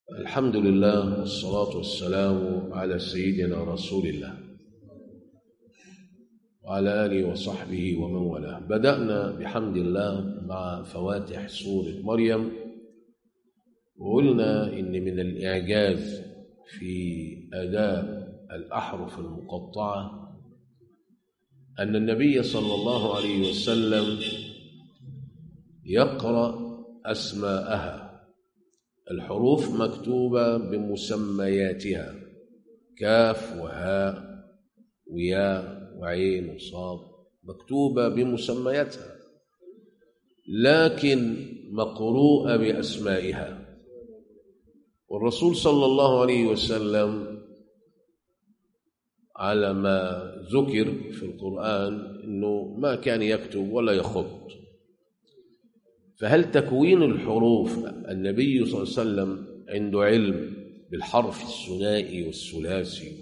الحمد لله والصلاة والسلام على سيدنا رسول الله وعلى آله وصحبه ومن والاه. بدأنا بحمد الله مع فواتح سورة مريم، وقلنا إن من الإعجاز في أداء الأحرف المقطعة أن النبي صلى الله عليه وسلم يقرأ أسماءها. الحروف مكتوبة بمسمياتها، كاف وهاء وياء وعين وصاد، مكتوبة بمسمياتها لكن مقروءة بأسمائها. والرسول صلى الله عليه وسلم على ما ذكر في القرآن أنه ما كان يكتب ولا يخط، فهل تكوين الحروف النبي صلى الله عليه وسلم عنده علم بالحرف الثنائي والثلاثي،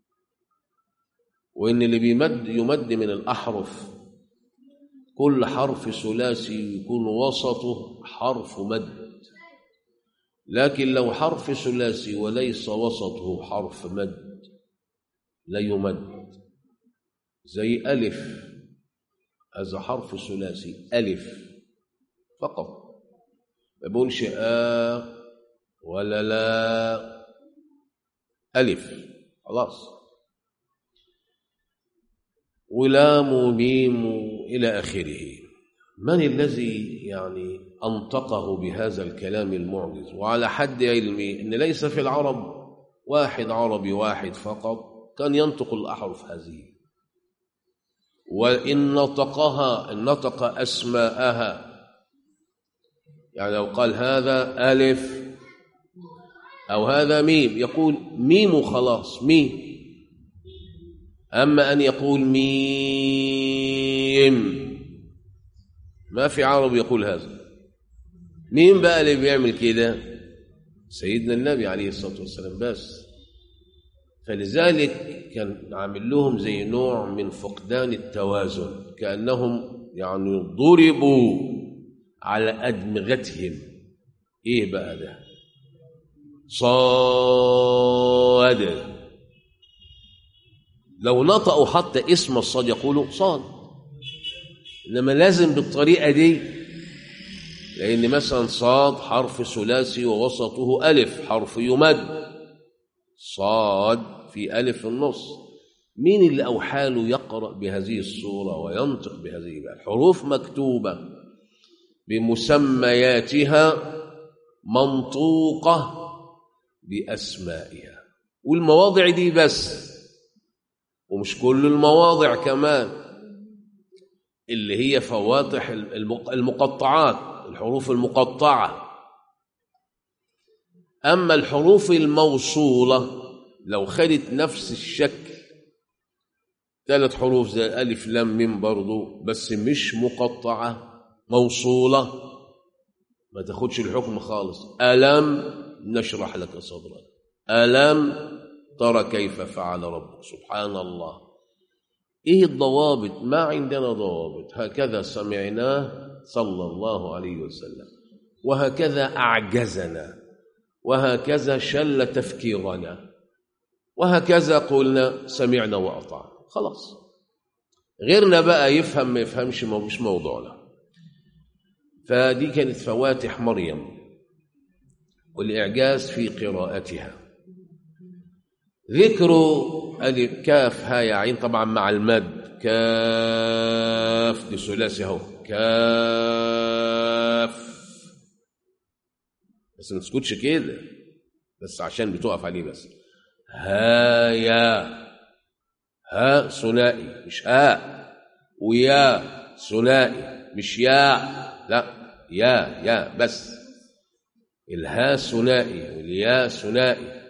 وإن اللي يمد من الأحرف كل حرف ثلاثي يكون وسطه حرف مد، لكن لو حرف ثلاثي وليس وسطه حرف مد لا يمد. زي ألف، هذا حرف ثلاثي ألف فقط، ما بقولش ولا لا، ألف خلاص، ولام وميم إلى آخره. من الذي أنطقه بهذا الكلام المعجز؟ وعلى حد علمي أن ليس في العرب واحد عربي واحد فقط كان ينطق الأحرف هذه، وإن نطق أسماءها. لو قال هذا ألف أو هذا ميم يقول ميم خلاص ميم، أما أن يقول ميم ما في عرب يقول هذا. مين بقى اللي بيعمل كده؟ سيدنا النبي عليه الصلاة والسلام بس. فلذلك كان عامل لهم زي نوع من فقدان التوازن، كأنهم ضربوا على أدمغتهم. إيه بقى ده؟ صاد، لو نطقوا حتى اسم الصاد يقولوا صاد، إنما لازم بالطريقة دي، لأن مثلا صاد حرف ثلاثي ووسطه ألف حرف يمد، صاد في ألف النص. مين اللي أوحاله يقرأ بهذه الصورة وينطق بهذه بقى؟ الحروف مكتوبة بمسمياتها منطوقة بأسمائها، والمواضع دي بس، ومش كل المواضع كمان، اللي هي فواتح المقطعات، الحروف المقطعة. أما الحروف الموصولة لو خدت نفس الشكل، 3 حروف زي ألف لام ميم برضو، بس مش مقطعة، موصولة، ما تاخدش الحكم خالص. ألم نشرح لك صدرك، ألم ترى كيف فعل ربك، سبحان الله. إيه الضوابط؟ ما عندنا ضوابط، هكذا سمعناه صلى الله عليه وسلم، وهكذا أعجزنا، وهكذا شل تفكيرنا، وهكذا قلنا سمعنا وأطعنا، خلاص. غيرنا بقى يفهم ما يفهمش، مش موضوعنا. فدي كانت فواتح مريم والإعجاز في قراءتها. ذكر ألف كاف ها يا عين طبعا مع المد، كاف دي ثلاثي اهو، كاف، بس ما تسكتش كده، بس عشان بتقف عليه بس. ها يا، ها ثنائي مش ها، ويا ثنائي مش يا، لا يا بس. الها ثنائي والياء ثنائي.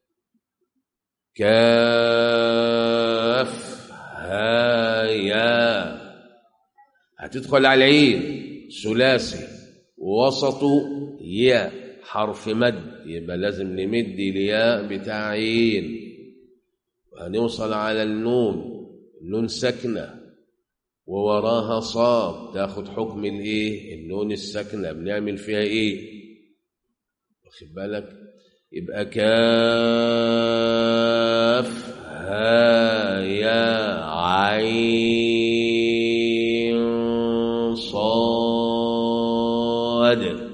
كاف ها يا، هتدخل على العين ثلاثي ووسطه ياء حرف مد، يبقى لازم نمد الياء بتاع عين. وهنوصل على النون ساكنه ووراها صاد، تاخد حكم النون الساكنه، بنعمل فيها واخد بالك؟ يبقى كاف ها يا عين صاد.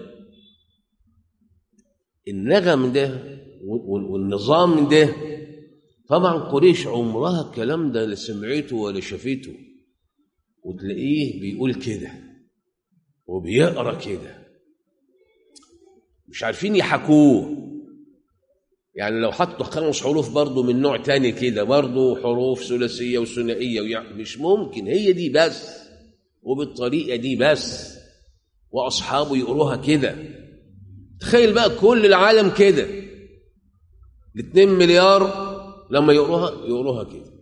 النغم ده والنظام ده طبعا قريش عمرها الكلام ده لا سمعته ولا شافته، وتلاقيه بيقول كده وبيقرا كده، مش عارفين يحكوه. يعني لو حطوا 5 حروف برضه من نوع تاني كده، برضه حروف ثلاثيه وثنائيه، مش ممكن هي دي بس وبالطريقه دي بس، واصحابه يقروها كده. تخيل بقى كل العالم كده، ال2 مليار لما يقروها كده.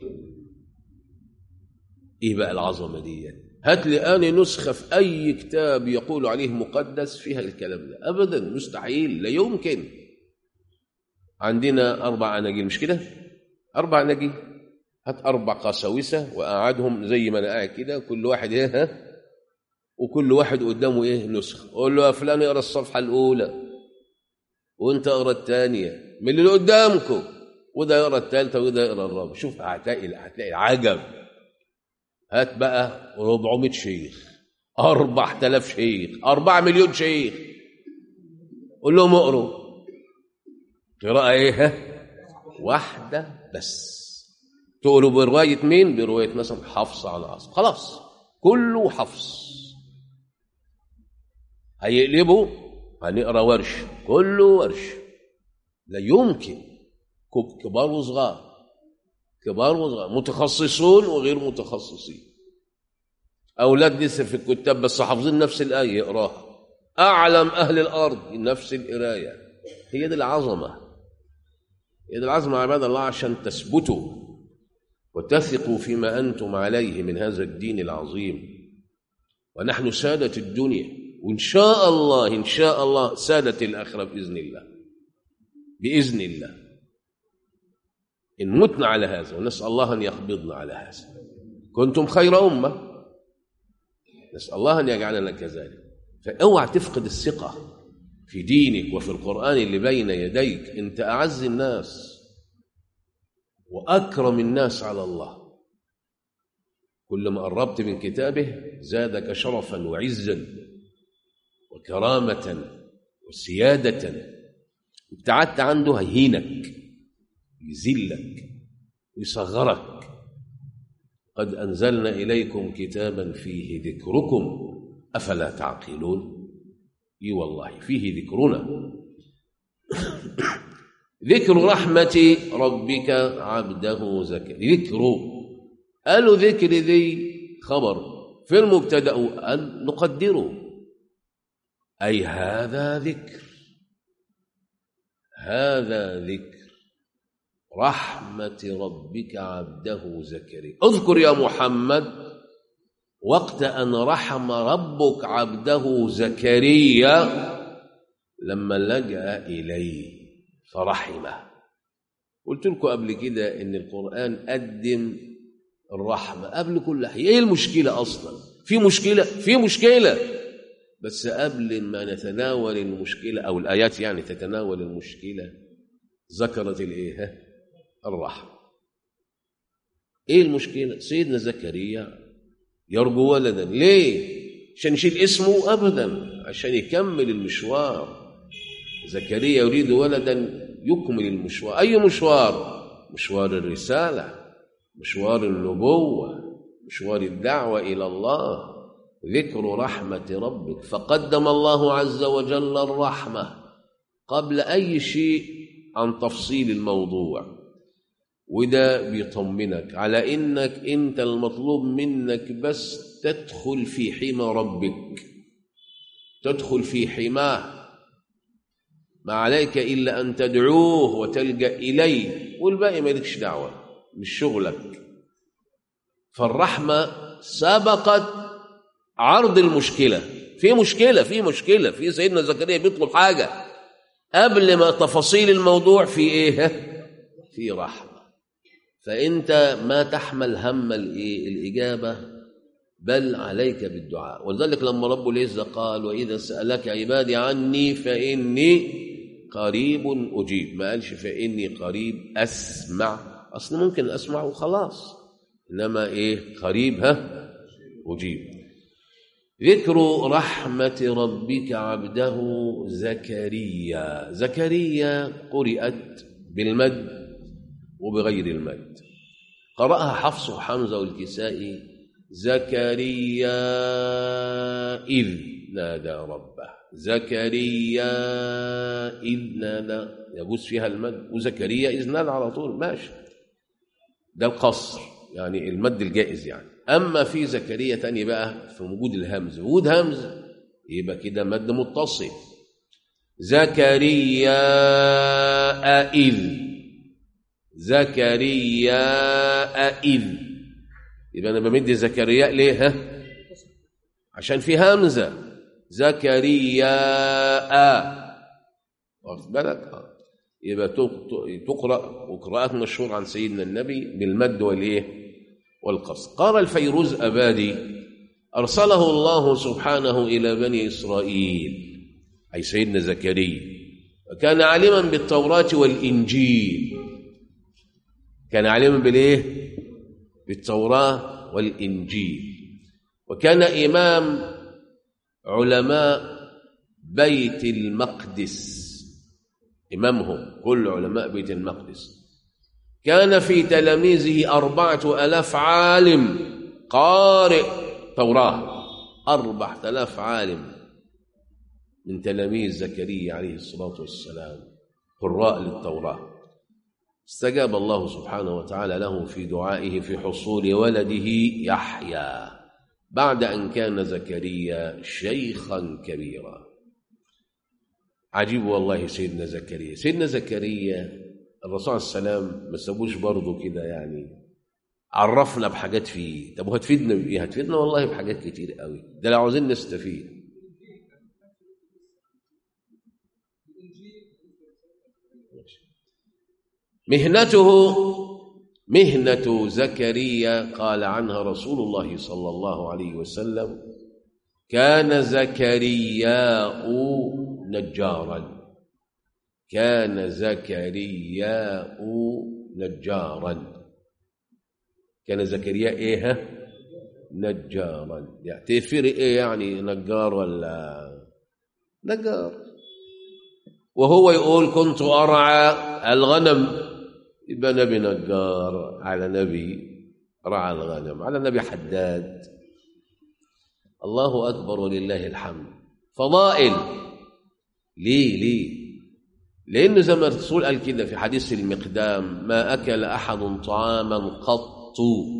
ايه بقى العظمه دي؟ هات لي اني نسخه في اي كتاب يقول عليه مقدس فيها الكلام ده، ابدا، مستحيل، لا يمكن. عندنا 4 أناجيل مش كده؟ 4 أناجيل، هات 4 قساوسه وقعدهم زي ما انا قاعد كده، كل واحد ايه ها، وكل واحد قدامه ايه نسخه، قول له يا فلان اقرا الصفحه الاولى وانت اقرا الثانيه من اللي قدامكم، وده يقرا الثالثه وده يقرا الرابعه. شوف هتلاقي عجب. هات بقى 400 شيخ، 4000 شيخ، 4 مليون شيخ، قول لهم اقروا قراءه ايه واحده بس. تقولوا بروايه مين؟ بروايه مثلا حفص عن عاصم، خلاص كله حفص. هيقلبوا هنقرا ورش، كله ورش. لا يمكن. كبار وصغار، كبار وصغار، متخصصون وغير متخصصين، اولاد لسه في الكتاب بس حافظين نفس الايه يقراها، اعلم اهل الارض نفس القرايه. هي دي العظمه، هي دي العظمه يا عباد الله، عشان تثبتوا وتثقوا فيما انتم عليه من هذا الدين العظيم. ونحن ساده الدنيا، وان شاء الله ان شاء الله ساده الاخره باذن الله، باذن الله، إن متنا على هذا، ونسأل الله أن يقبضنا على هذا. كنتم خير أمة، نسأل الله أن يجعلنا كذلك. فأوعى تفقد الثقة في دينك وفي القرآن اللي بين يديك. أنت أعز الناس وأكرم الناس على الله، كل ما قربت من كتابه زادك شرفا وعزا وكرامة وسيادة. ابتعدت عنده هيهينك، يذلك ويصغرك. قد أنزلنا إليكم كتابا فيه ذكركم أفلا تعقلون. إي والله فيه ذكرنا. ذكر رحمة ربك عبده زكريا. ذكره قالوا ذكر ذي خبر في المبتدأ أن نقدره، أي هذا ذكر، هذا ذكر رحمة ربك عبده زكريا. اذكر يا محمد وقت أن رحم ربك عبده زكريا لما لجأ إليه فرحمه. قلت لكم قبل كده إن القرآن قدم الرحمة قبل كل حاجة. إيه المشكلة أصلا؟ في مشكلة بس قبل ما نتناول المشكلة أو الآيات يعني تتناول المشكلة ذكرت الإيه؟ الرحمة. ايه المشكلة؟ سيدنا زكريا يرجو ولدا، ليه؟ عشان يشيل اسمه؟ ابدا، عشان يكمل المشوار. زكريا يريد ولدا يكمل المشوار. اي مشوار؟ مشوار الرسالة، مشوار النبوة، مشوار الدعوة الى الله. ذكر رحمة ربك، فقدم الله عز وجل الرحمة قبل اي شيء عن تفصيل الموضوع. وده بيطمنك على إنك أنت المطلوب منك بس تدخل في حمى ربك، تدخل في حماه، ما عليك إلا أن تدعوه وتلجأ إليه، والباقي مالكش دعوة، مش شغلك. فالرحمة سبقت عرض المشكلة. في سيدنا زكريا بيطلب حاجة قبل ما تفاصيل الموضوع في إيه؟ في رحمة. فأنت ما تحمل هم الإجابة، بل عليك بالدعاء. ولذلك لما رب العزة قال وإذا سألك عبادي عني فإني قريب أجيب، ما قالش فإني قريب أسمع، أصل ممكن أسمع وخلاص، إنما إيه قريب أجيب. ذكر رحمة ربك عبده زكريا. زكريا قرئت بالمد وبغير المد، قرأها حفص وحمزة والكسائي زكريا إذ نادى ربه، زكريا إذ نادى يجوز فيها المد، وزكريا إذ نادى على طول ماشي، ده القصر يعني المد الجائز يعني. أما في زكريا تاني بقى في وجود الهمز، وجود همز يبقى كده مد متصل، زكريا إذ، زكريا إذ، يبقى أنا بمد زكريا ليه عشان في همزة، زكريا واخد بالك يبقى تقرأ وقراءات مشهور عن سيدنا النبي بالمد والقصر. قال الفيروز أبادي أرسله الله سبحانه إلى بني إسرائيل، أي سيدنا زكريا، وكان عالما بالتوراة والإنجيل، كان عالما بالتوراة والإنجيل، وكان إمام علماء بيت المقدس، إمامهم كل علماء بيت المقدس. كان في تلاميذه 4000 عالم قارئ توراة، 4000 عالم من تلاميذ زكريا عليه الصلاة والسلام قراء للتوراة. استجاب الله سبحانه وتعالى له في دعائه في حصول ولده يحيى بعد أن كان زكريا شيخا كبيرا. عجيب والله سيدنا زكريا. سيدنا زكريا الرسول عليه السلام ما سابوش برضه كده يعني، عرفنا بحاجات فيه. طب وهتفيدنا بإيه؟ هتفيدنا والله بحاجات كتير قوي، ده لو عاوزين نستفيد. مهنة زكريا قال عنها رسول الله صلى الله عليه وسلم كان زكرياء نجارا، كان زكرياء نجارا، كان زكرياء ايه نجارا. يعني تفرق ايه يعني نجار ولا نجار؟ وهو يقول كنت أرعى الغنم، يبقى نبي نجار على نبي رعى الغنم على نبي حداد. الله أكبر ولله الحمد. فضائل ليه؟ لأنه زي ما الرسول قال كده في حديث المقدام ما أكل أحد طعاما قط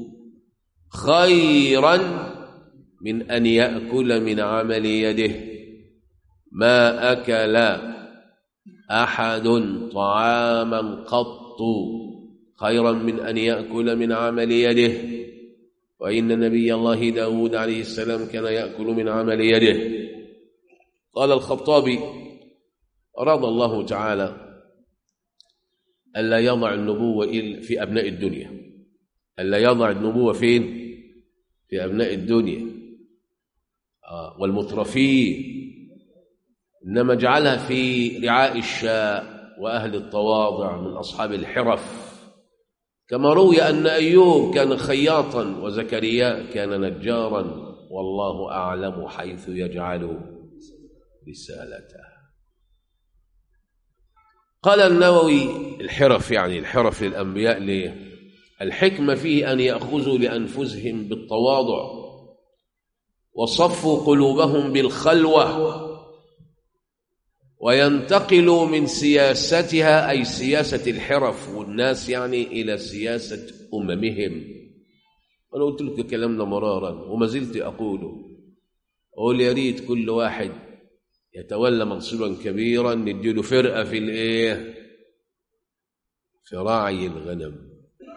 خيرا من أن يأكل من عمل يده، ما أكل أحد طعاما قط خيرا من أن يأكل من عمل يده، وإن نبي الله داود عليه السلام كان يأكل من عمل يده. قال الخطابي أراد الله تعالى ألا يضع النبوة في أبناء الدنيا، ألا يضع النبوة فين؟ في أبناء الدنيا والمترفين، إنما جعلها في رعاء الشاء وأهل التواضع من أصحاب الحرف، كما روي أن أيوب كان خياطا وزكريا كان نجارا، والله أعلم حيث يجعل رسالته. قال النووي الحرف يعني الحرف للأنبياء ليه؟ الحكمة فيه أن يأخذوا لأنفسهم بالتواضع وصفوا قلوبهم بالخلوة، وينتقلوا من سياستها أي سياسة الحرف والناس يعني إلى سياسة أممهم. أنا قلت لك الكلام ده مرارا وما زلت أقوله، أقول يا ريت كل واحد يتولى منصبا كبيرا نديله فرقة في الإيه؟ في راعي الغنم،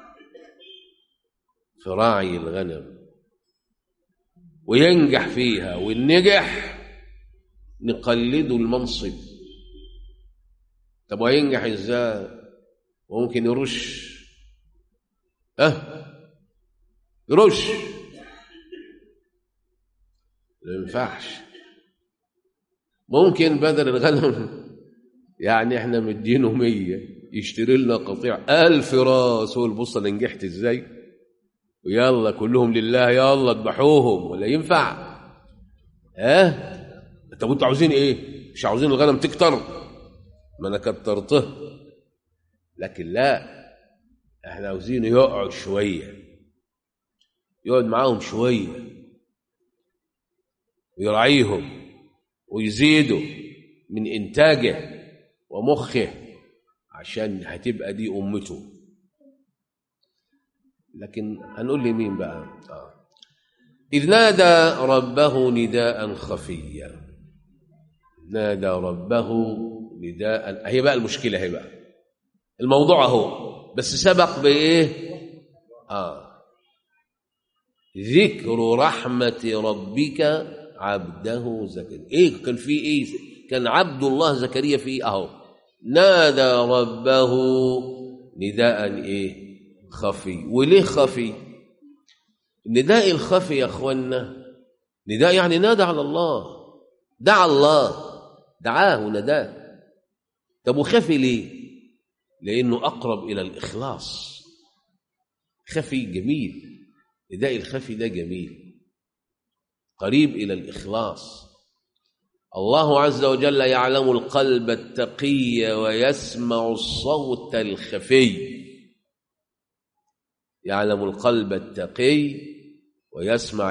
في راعي الغنم وينجح فيها، والنجح نقلده المنصب. طب وينجح ازاي؟ وممكن يرش يرش، ما ينفعش. ممكن بدل الغنم يعني احنا مدينه 100 يشتري لنا قطيع 1000 راس. هو البص انا نجحت ازاي، ويلا كلهم لله، يلا اذبحوهم، ولا ينفع؟ طب انتوا عاوزين ايه؟ مش عاوزين الغنم تكتر؟ ما انا كترته. لكن لا، احنا عاوزينه يقعد شويه، يقعد معاهم شويه ويراعيهم ويزيدوا من انتاجه ومخه، عشان هتبقى دي امته. لكن هنقول لمين بقى؟ إذ نادى ربه نداء خفيا. نادى ربه نداء. هي بقى المشكلة، هي بقى الموضوع اهو، بس سبق بإيه؟ ذكر رحمة ربك عبده زكريا. إيه كان في إيه؟ كان عبد الله زكريا في أهو نادى ربه نداء إيه؟ خفي. وليه خفي؟ النداء الخفي يا أخوانا، نداء يعني نادى على الله، دعا الله، دعاه ونداه. طب وخفي ليه؟ لأنه أقرب إلى الإخلاص. خفي جميل، نداء الخفي ده جميل، قريب إلى الإخلاص. الله عز وجل يعلم القلب التقي ويسمع الصوت الخفي. يعلم القلب التقي ويسمع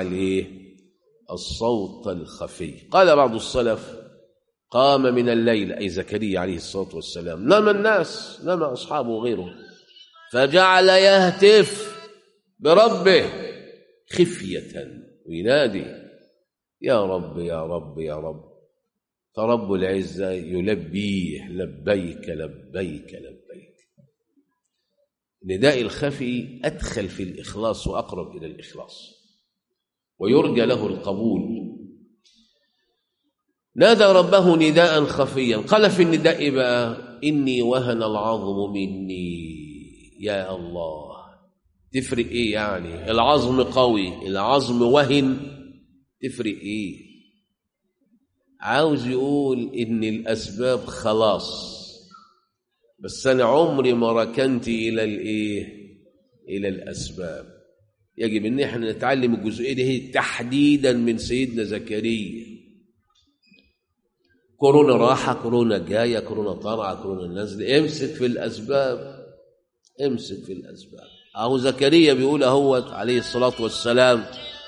الصوت الخفي. قال بعض السلف: قام من الليل، أي زكريا عليه الصلاة والسلام، نام الناس، نام أصحابه وغيره، فجعل يهتف بربه خفية وينادي: يا رب يا رب يا رب. فرب العزة يلبيه: لبيك لبيك لبيك. نداء الخفي أدخل في الإخلاص وأقرب إلى الإخلاص، ويرجى له القبول. نادى ربه نداء خفيا. قال في النداء بقى: إني وهن العظم مني. يا الله، تفرق إيه يعني؟ العظم قوي، العظم وهن، تفرق إيه؟ عاوز يقول إن الأسباب خلاص، بس أنا عمري ما ركنت إلى إلى الأسباب. يجب إن احنا نتعلم الجزئية دي تحديدا من سيدنا زكريا. كورونا راحة، كورونا جاية، كورونا طالعة، كورونا نازلة، امسك في الأسباب، امسك في الأسباب. أهو زكريا بيقول أهوت عليه الصلاة والسلام،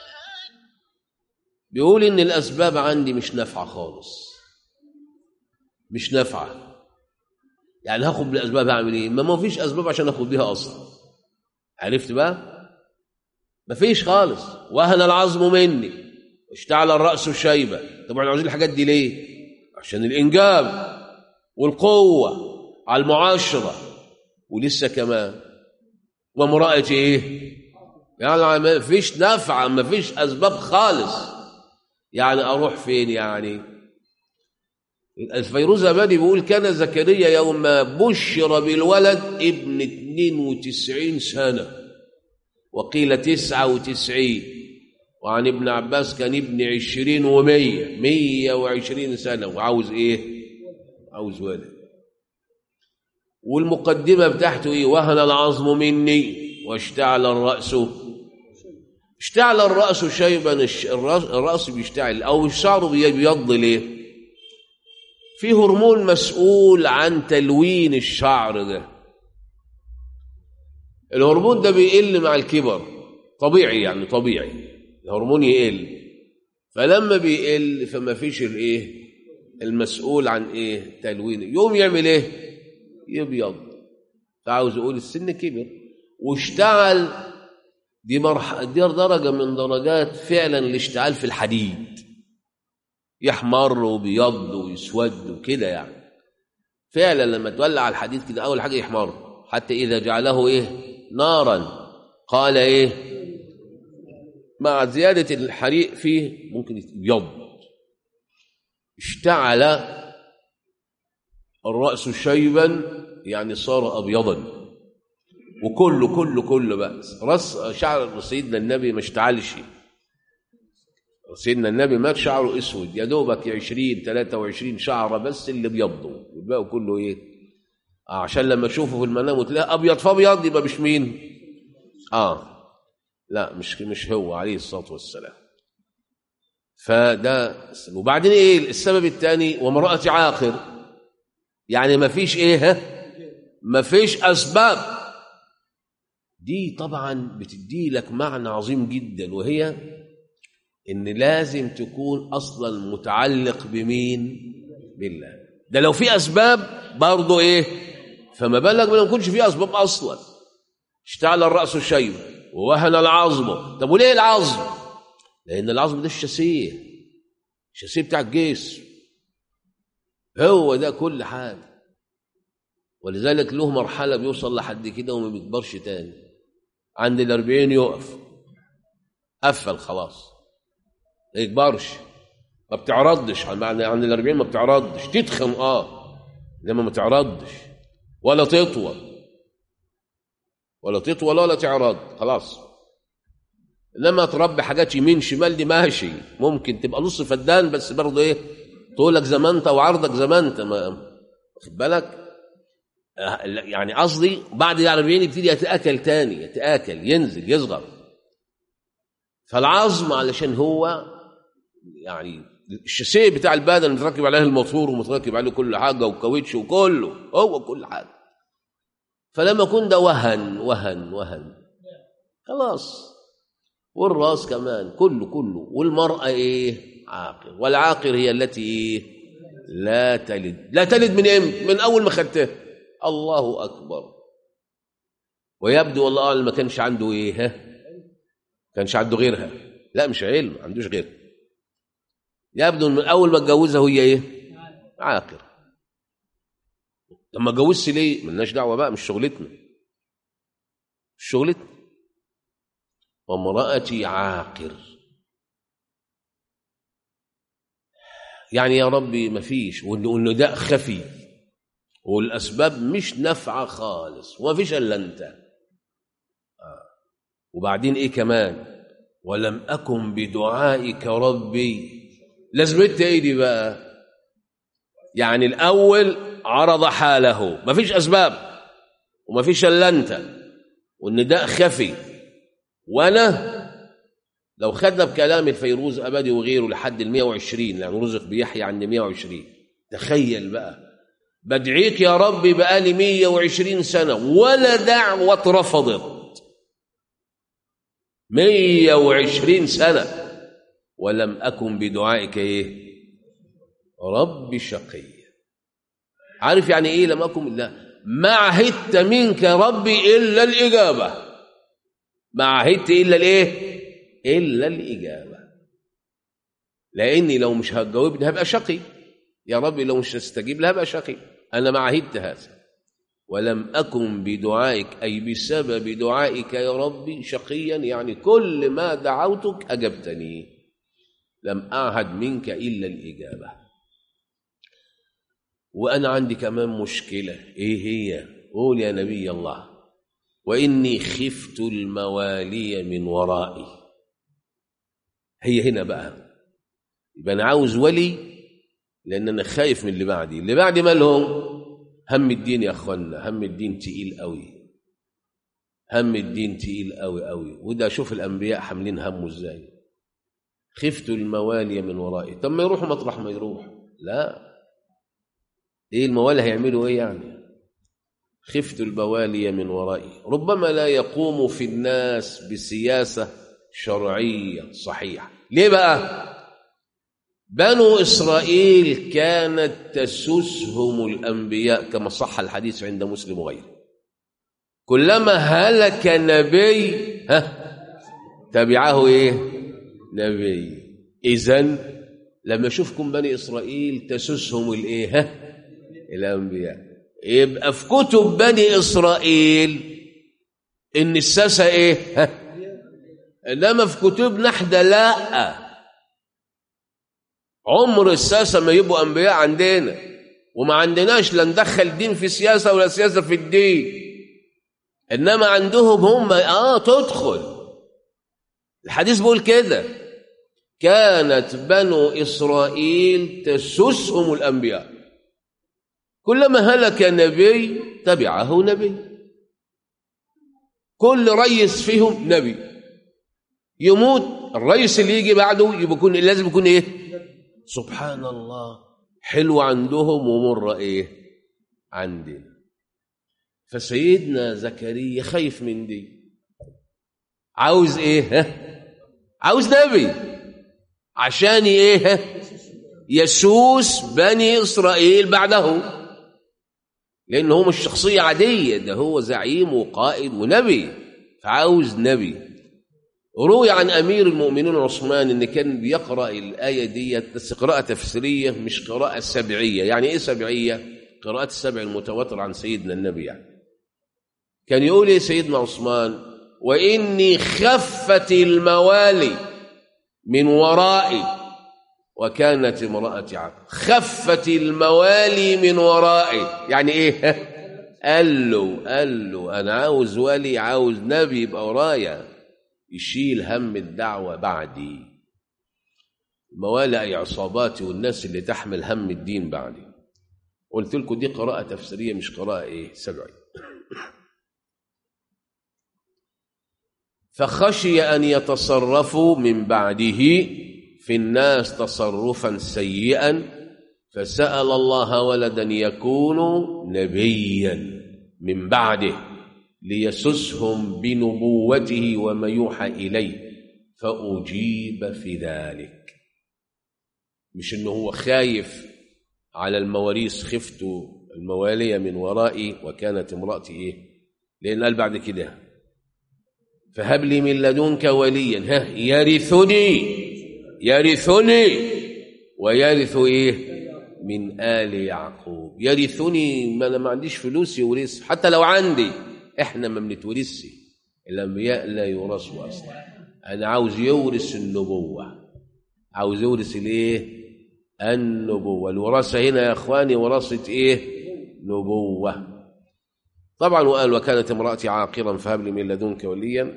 بيقول إن الأسباب عندي مش نافعة خالص، مش نافعة. يعني هاخد بالأسباب هعمل إيه؟ ما فيش أسباب عشان أخد بيها أصلا. عرفت بقى؟ ما فيش خالص. وهن العظم مني واشتعل الرأس شيبة. طبعا عاوزين الحاجات دي ليه؟ عشان الإنجاب والقوة على المعاشرة، ولسه كمان ومرأة يعني ما فيش نفع، ما فيش أسباب خالص. يعني أروح فين يعني؟ الفيروز أبادي بيقول: كان زكريا يوم بشر بالولد ابن 92 سنة، وقيل 99، وعن ابن عباس كان ابن 20 و100، 120 سنة، وعاوز عاوز ولد. والمقدمة بتاعته وهن العظم مني واشتعل الرأس. اشتعل الرأس شيبا، الرأس بيشتعل أو الشعر بيبيض ليه؟ في هرمون مسؤول عن تلوين الشعر ده. الهرمون ده بيقل مع الكبر، طبيعي يعني، طبيعي الهرمون يقل. فلما بيقل فما فيش المسؤول عن تلوينه، يوم يعمل يبيض. فعاوز اقول السن كبر واشتعل. دي درجة من درجات فعلا الاشتعال في الحديد، يحمر وبيض ويسود وكده يعني. فعلا لما تولع الحديد كده اول حاجه يحمر، حتى اذا جعله نارا قال مع زياده الحريق فيه ممكن يبيض. اشتعل الراس شيبا يعني صار ابيضا. وكله بقى راس شعر سيدنا النبي ما اشتعلش، سيدنا النبي مات شعره اسود، يا دوبك 20 23 شعره بس اللي بيضوا، الباقي كله ايه؟ عشان لما تشوفه في المنام وتلاقيه ابيض فابيض يبقى مش مين؟ لا مش هو عليه الصلاه والسلام. فده. وبعدين ايه السبب الثاني؟ وامرأة عاقر، يعني ما فيش ايه؟ ما فيش اسباب. دي طبعا بتدي لك معنى عظيم جدا، وهي ان لازم تكون اصلا متعلق بمين؟ بالله. ده لو في اسباب برضه ايه؟ فما بالك ما يكونش في اسباب اصلا. اشتعل الراس شيبا ووهن العظم. طب وليه العظم؟ لان العظم ده الشاسيه بتاع الجسم، هو ده كل حاجه. ولذلك له مرحله بيوصل لحد كده وما بيكبرش تاني، عند 40 يقف، قفل خلاص، ما يكبرش، ما بتعرضش. معنى عند 40 ما بتعرضش، تتخن لما ما تعرضش ولا تطول ولا تعرض، خلاص. لما تربي حاجات يمين شمال دي ماشي، ممكن تبقى نص فدان بس برضه ايه؟ طولك زي ما انت وعرضك زي ما انت، واخد بالك؟ يعني قصدي بعد 40 يبتدي يتاكل تاني، ينزل يصغر. فالعظم علشان هو يعني الشاسيه بتاع البدن متركب عليه الموتور ومتركب عليه كل حاجه وكاوتش وكله، هو كل حاجه. فلما يكون ده وهن خلاص. والراس كمان كله. والمرأة ايه؟ عاقر. والعاقر هي التي ايه؟ لا تلد من امتى؟ من اول ما خدتها. الله اكبر. ويبدو والله اعلم ما كانش عنده ايه؟ كانش عنده غيرها. لا مش علم، ما عندوش غيرها. يبدو من اول ما اتجوزها وهي ايه؟ عاقر. لما اتجوزت ليه؟ ملناش دعوه بقى، مش شغلتنا. وامرأتي عاقر، يعني يا ربي ما فيش، والنداء خفي والاسباب مش نافعه خالص وما فيش الا انت. وبعدين ايه كمان؟ ولم اكن بدعائك ربي. لازمتها ايه دي بقى؟ يعني الاول عرض حاله، ما فيش اسباب وما فيش الا انت، والنداء خفي. وانا لو خدنا بكلام الفيروز أبدي وغيره لحد 120، يعني رزق بيحيى عند 120، تخيل بقى، بدعيك يا ربي بقالي 120 سنة ولا دعوة رفضت، 120 سنة، ولم أكن بدعائك ايه؟ رب شقي. عارف يعني ايه لم أكن؟ لا، ما عهدت منك ربي إلا الإجابة، ما عهدت إلا الايه؟ إلا الإجابة. لأني لو مش هتجاوبني هبقى شقي، يا ربي لو مش هستجيب لها هبقى شقي. أنا ما عهدت هذا. ولم أكن بدعائك أي بسبب دعائك يا ربي شقيا، يعني كل ما دعوتك أجبتني، لم أعهد منك إلا الإجابة. وأنا عندي كمان مشكلة، إيه هي؟ قول يا نبي الله. وإني خفت الموالي من ورائي. هي هنا بقى يبقى أنا عاوز ولي، لأن أنا خايف من اللي بعدي مالهم؟ هم الدين يا أخوانا، هم الدين تقيل قوي، هم الدين تقيل قوي قوي. وده شوف الأنبياء حاملين همه إزاي. خفت الموالي من ورائي. طب ما يروحوا مطرح ما يروح، لا، إيه الموالي هيعملوا إيه يعني؟ خفت الموالي من ورائي. ربما لا يقوم في الناس بسياسة شرعية صحيحة. ليه بقى؟ بنو إسرائيل كانت تسوسهم الأنبياء كما صح الحديث عند مسلم وغيره. كلما هلك نبي تبعه ايه؟ نبي. إذن لما اشوفكم بني إسرائيل تسوسهم الايه؟ الأنبياء. يبقى في كتب بني إسرائيل إن الساسة ايه؟ إنما في كتبنا احنا لا، عمر الساسة ما يبقوا أنبياء عندنا، وما عندناش لا ندخل دين في سياسة ولا سياسة في الدين. إنما عندهم هم تدخل. الحديث بيقول كده، كانت بنو إسرائيل تسسهم الأنبياء، كلما هلك نبي تبعه نبي، كل رئيس فيهم نبي، يموت الرئيس اللي يجي بعده لازم يكون ايه؟ سبحان الله، حلو عندهم ومر ايه عندنا. فسيدنا زكريا خايف من دي، عاوز ايه؟ عاوز نبي عشان ايه؟ يسوس بني إسرائيل بعده، لأنه هو مش شخصية عادية، ده هو زعيم وقائد ونبي، فعاوز نبي. روي عن أمير المؤمنين عثمان إن كان بيقرأ الآية دي بس قراءة تفسيرية مش قراءة سبعية. يعني إيه سبعية؟ قراءة السبع المتواتر عن سيدنا النبي. يعني كان يقول إيه سيدنا عثمان؟ وإني خفت الموالي من ورائي وكانت امرأتي عاقر. خفت الموالي من ورائي يعني ايه؟ قال له انا عاوز ولي، عاوز نبي يبقى ورايا يشيل هم الدعوة بعدي. الموالي اي عصاباتي والناس اللي تحمل هم الدين بعدي. قلت لكم دي قراءة تفسيرية مش قراءة ايه سبعية. فخشي ان يتصرفوا من بعده في الناس تصرفا سيئا فسأل الله ولدا يكون نبيا من بعده ليسسهم بنبوته وما يوحى إليه فأجيب في ذلك. مش إنه هو خايف على المواريث، خفت الموالية من ورائي وكانت امرأتي إيه، لأن قال بعد كده فهب لي من لدنك وليا يرثني ويرث ايه من آل يعقوب. يرثني، ما انا ما عنديش فلوس يورث، حتى لو عندي احنا ما بنتورثش، الانبياء لا يورثوا اصلا. انا عاوز يورث النبوه، عاوز يورث الايه؟ النبوه. الوراثه هنا يا اخواني وراثه ايه؟ نبوه. طبعا وقال وكانت امرأتي عاقرا فهب لي من لدنك وليا.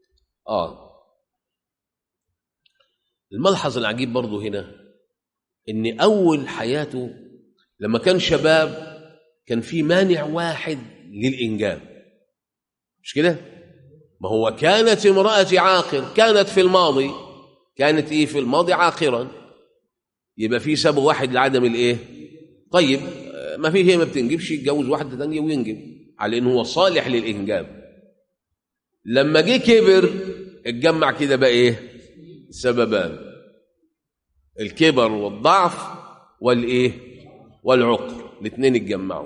الملحظ العجيب برضو هنا ان اول حياته لما كان شباب كان في مانع واحد للإنجاب، مش كده؟ ما هو كانت امرأتي عاقر، كانت في الماضي، كانت ايه في الماضي عاقرا، يبقى في سبب واحد لعدم الايه؟ طيب ما فيه، هي ما بتنجبش، يتجوز واحدة تانية وينجب على انه هو صالح للإنجاب. لما جه كبر اتجمع كده بقى ايه؟ سببان، الكبر والضعف والايه؟ والعقر، الاثنين اتجمعوا.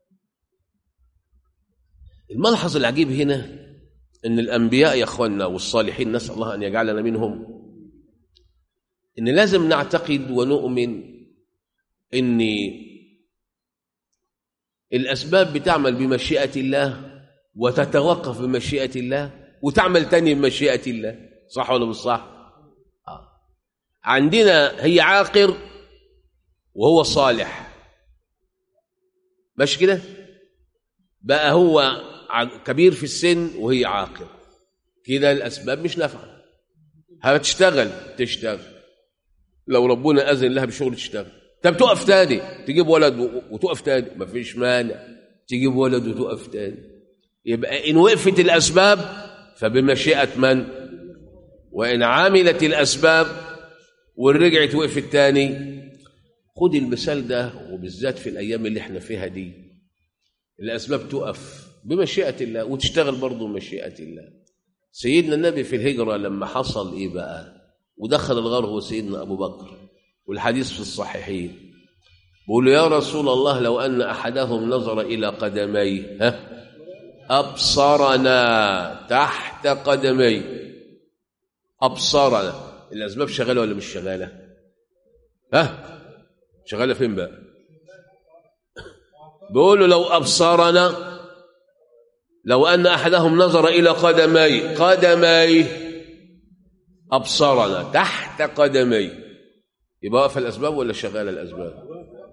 الملحظ العجيب هنا ان الانبياء يا اخواننا والصالحين، نسال الله ان يجعلنا منهم، ان لازم نعتقد ونؤمن ان الاسباب بتعمل بمشيئه الله وتتوقف بمشيئه الله وتعمل تاني بمشيئه الله، صح ولا مش صح؟ عندنا هي عاقر وهو صالح، ماشي كده؟ بقى هو كبير في السن وهي عاقر، كده الأسباب مش نافعة. هتشتغل تشتغل، لو ربنا أذن لها بشغل تشتغل. طب تقف تاني تجيب ولد وتقف تاني، مفيش مانع تجيب ولد وتقف تاني. يبقى إن وقفت الأسباب فبمشيئة من؟ وإن عملت الأسباب ورجعت وقفت تاني. خد المثال ده، وبالذات في الأيام اللي احنا فيها دي الأسباب تقف بمشيئة الله وتشتغل برضو بمشيئة الله. سيدنا النبي في الهجرة لما حصل إيه بقى ودخل الغار هو سيدنا أبو بكر، والحديث في الصحيحين، بيقول يا رسول الله لو أن أحدهم نظر إلى قدميه أبصرنا تحت قدميه. أبصرنا، الأسباب شغالة ولا مش شغالة؟ شغالة فين بقى؟ بيقولوا لو أبصرنا، لو أن أحدهم نظر إلى قدمي أبصرنا تحت قدمي، يبقى واقفة الأسباب ولا شغالة الأسباب؟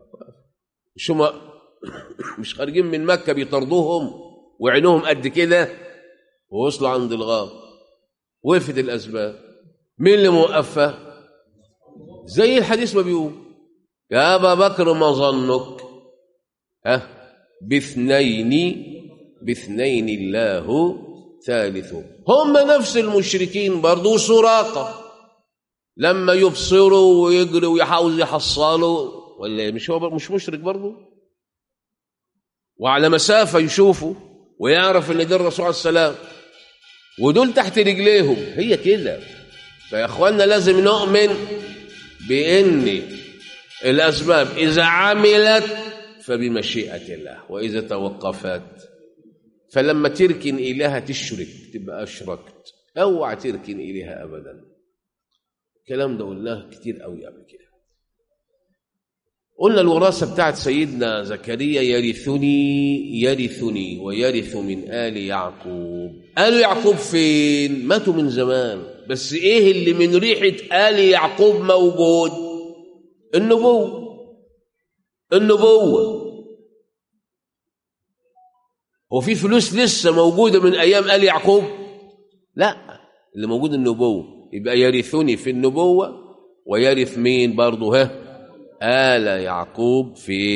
مش خارجين من مكة بيطردوهم وعينهم قد كده ووصلوا عند الغار، وقفت الأسباب. مين اللي موقفها؟ زي الحديث ما بيقول يا أبا بكر ما ظنك باثنين الله ثالثه. هم نفس المشركين برضو سراقة لما يبصروا ويجروا ويحاولوا يحصلوا، ولا مش هو مش مشرك برضو؟ وعلى مسافة يشوفوا ويعرف ان ده الرسول عليه السلام ودول تحت رجليهم. هي كده. فيا اخوانا لازم نؤمن بان الاسباب اذا عملت فبمشيئة الله، واذا توقفت فلما تركن إليها تشرك تبقى أشركت. اوعى تركن إليها أبدا. الكلام ده قلناه كتير قوي قبل كده. قلنا الوراثة بتاعت سيدنا زكريا يرثني ويرث من آل يعقوب. آل يعقوب فين؟ ماتوا من زمان، بس إيه اللي من ريحة آل يعقوب موجود؟ النبوة. هو في فلوس لسه موجودة من أيام آل يعقوب؟ لا، اللي موجود النبوة. يبقى يرثني في النبوة ويرث مين برضه؟ آل يعقوب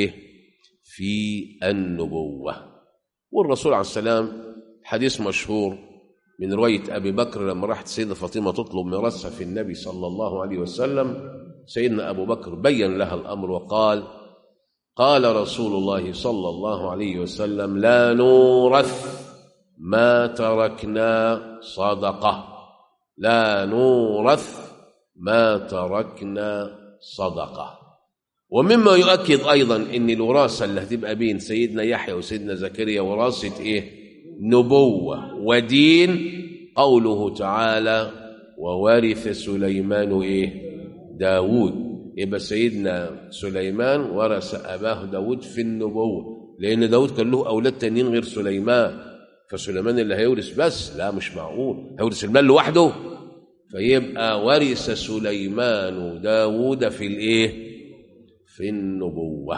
في النبوة. والرسول عليه السلام حديث مشهور من رواية أبي بكر لما راحت سيدة فاطمة تطلب ميراثها في النبي صلى الله عليه وسلم، سيدنا أبو بكر بين لها الأمر وقال: قال رسول الله صلى الله عليه وسلم: لا نورث ما تركنا صدقة. لا نورث ما تركنا صدقة. ومما يؤكد أيضا أن الوراثة اللي هتبقى بين سيدنا يحيى وسيدنا زكريا وراثة إيه؟ نبوة ودين. قوله تعالى: وورث سليمان إيه؟ داود. يبقى سيدنا سليمان ورث أباه داود في النبوة، لأن داود كان له أولاد تانيين غير سليمان، فسليمان اللي هيورث بس؟ لا، مش معقول هيورث المال لوحده. فيبقى ورث سليمان داود في الإيه؟ في النبوة.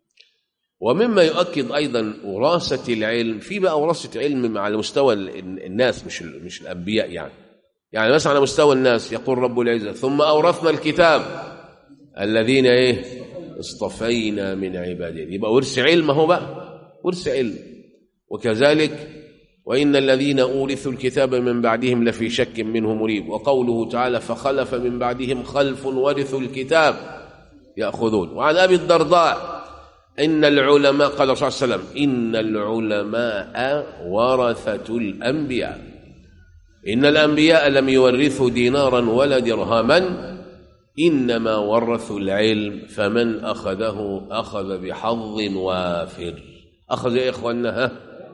ومما يؤكد أيضا وراثة العلم، في بقى وراثة علم على مستوى الناس مش الأنبياء. يعني مثلا على مستوى الناس يقول رب العزة: ثم أورثنا الكتاب الذين إيه؟ اصطفينا من عبادنا. يبقى ورث علم، هو بقى ورث علم. وكذلك: وإن الذين أورثوا الكتاب من بعدهم لفي شك منه مريب. وقوله تعالى: فخلف من بعدهم خلف ورثوا الكتاب يأخذون. وعن أبي الدرداء إن العلماء، قال صلى الله عليه وسلم: إن العلماء ورثة الأنبياء. إن الأنبياء لم يورثوا دينارا ولا درهما، إنما ورثوا العلم، فمن أخذه أخذ بحظ وافر. أخذ يا إخواننا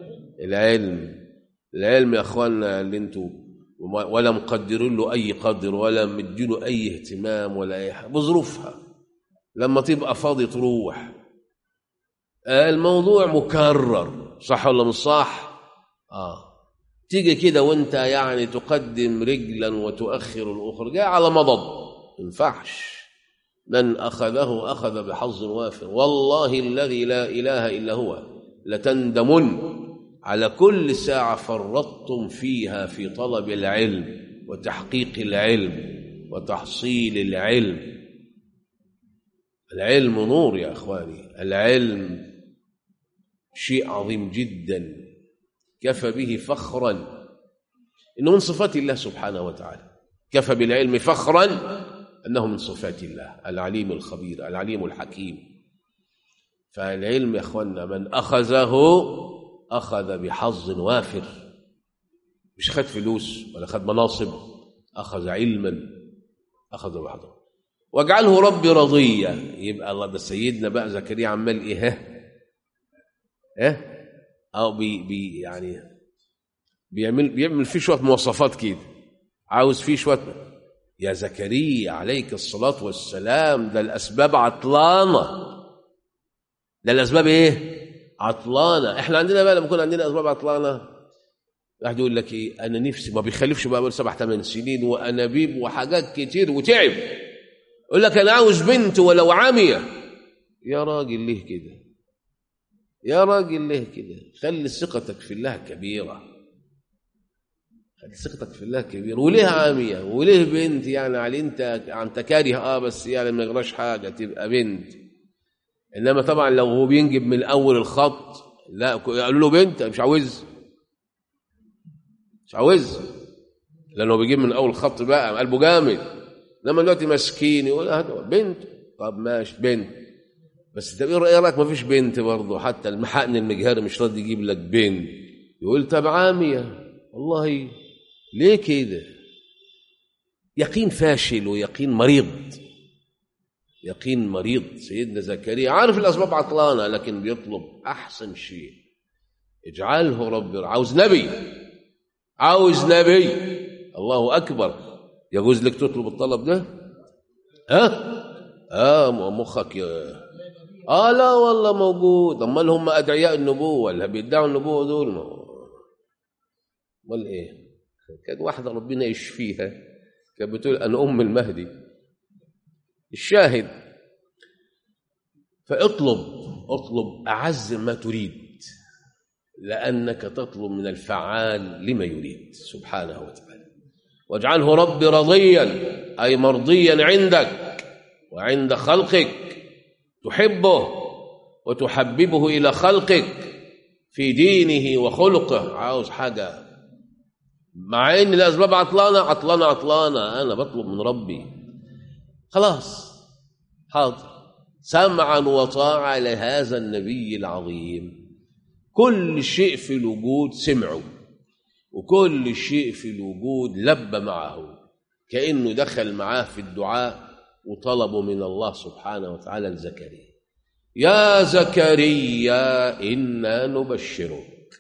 العلم يا إخواننا اللي انتوا ولا مقدرين له أي قدر ولا مدينه أي اهتمام ولا أي حاجة، بظروفها لما تبقى فاضي تروح. الموضوع مكرر، صح ولا مش صح؟ تيجي كده وانت يعني تقدم رجلا وتؤخر الأخرى، جاء على مضض، ينفعش. من أخذه أخذ بحظ وافر. والله الذي لا إله إلا هو لتندمن على كل ساعة فرطتم فيها في طلب العلم وتحقيق العلم وتحصيل العلم. العلم نور يا أخواني، العلم شيء عظيم جدا، كفى به فخرا إنه من صفات الله سبحانه وتعالى. كفى بالعلم فخرا أنه من صفات الله العليم الخبير العليم الحكيم. فالعلم يا أخوانا من أخذه أخذ بحظ وافر، مش خد فلوس ولا خد مناصب، أخذ علما، أخذ بحظه. واجعله ربي رضيا. يبقى الله ده سيدنا بقى زكريا عمال إيه أو يعني بيعمل فيه شوية مواصفات كده، عاوز فيه شوية. يا زكريا عليك الصلاة والسلام، ده الأسباب عطلانة. ده الأسباب إيه؟ عطلانة. إحنا عندنا بقى لما كنا عندنا أسباب عطلانة، واحد يقول لك إيه؟ أنا نفسي ما بيخلفش بقى 7-8 سنين وأنابيب وحاجات كتير وتعب، يقول لك أنا عاوز بنت ولو عامية. يا راجل ليه كده؟ يا راجل ليه كده؟ خلي ثقتك في الله كبيرة. ثقتك في الله كبير. وليه عامية وليه بنت؟ يعني علي انت كاره بس يعني ما يغراش حاجة تبقى بنت. انما طبعا لو هو بينجب من اول الخط لا قالوا له بنت مش عاوز لانه بيجيب من اول الخط بقى قلبه جامد. انما دلوقتي مسكين يقول بنت، طب ماشي بنت، بس طب ايه رايك ما فيش بنت برضه؟ حتى المحقن المجهري مش راضي يجيب لك بنت، يقول طب عامية. والله ليه كده؟ يقين فاشل ويقين مريض. سيدنا زكريا عارف الأسباب عطلانة لكن بيطلب أحسن شيء. اجعله رب، عاوز نبي. الله أكبر. يجوز لك تطلب الطلب ده؟ مخك لا والله موجود. امال هم أدعياء النبوة اللي بيدعوا النبوة دول؟ امال ايه؟ كانت واحدة ربنا يشفيها كانت بتقول أنا أم المهدي. الشاهد، فاطلب أعز ما تريد، لأنك تطلب من الفعال لما يريد سبحانه وتعالى. واجعله رب رضيا، أي مرضيا عندك وعند خلقك، تحبه وتحببه إلى خلقك في دينه وخلقه. عاوز حاجة مع ان الاسباب عطلانه، انا بطلب من ربي. خلاص حاضر، سمعا وطاعة لهذا النبي العظيم. كل شيء في الوجود سمعه، وكل شيء في الوجود لبى معه، كأنه دخل معاه في الدعاء وطلبوا من الله سبحانه وتعالى لزكريا: يا زكريا إنا نبشرك.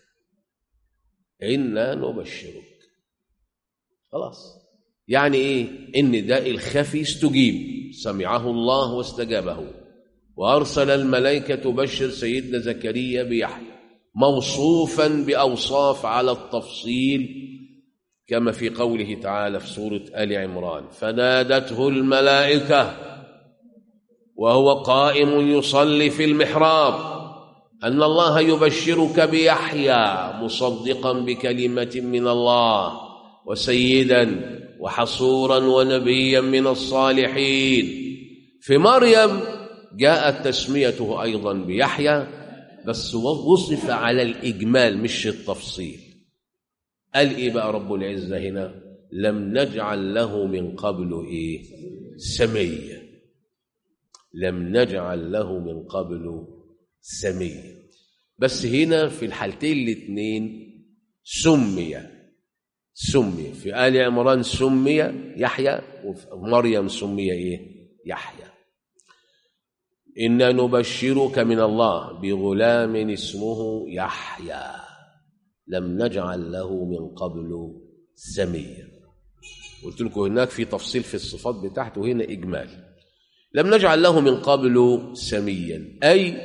خلاص، يعني ايه؟ ان داء الخفي استجيب، سمعه الله واستجابه، وارسل الملائكه تبشر سيدنا زكريا بيحيى، موصوفا باوصاف على التفصيل، كما في قوله تعالى في سوره ال عمران: فنادته الملائكه وهو قائم يصلي في المحراب ان الله يبشرك بيحيى مصدقا بكلمه من الله وسيدا وحصورا ونبيا من الصالحين. في مريم جاءت تسميته أيضا بيحيى، بس وصف على الإجمال مش التفصيل. قال إيه بقى رب العزة هنا؟ لم نجعل له من قبل إيه؟ سميا. لم نجعل له من قبل سميا. بس هنا في الحالتين الاثنين سمي. في آل عمران سمي يحيى، وفي مريم سمي إيه؟ يحيى. إنا نبشرك من الله بغلام اسمه يحيى لم نجعل له من قبل سميا. قلت لكم هناك في تفصيل في الصفات بتاعته، هنا إجمال. لم نجعل له من قبل سميا، أي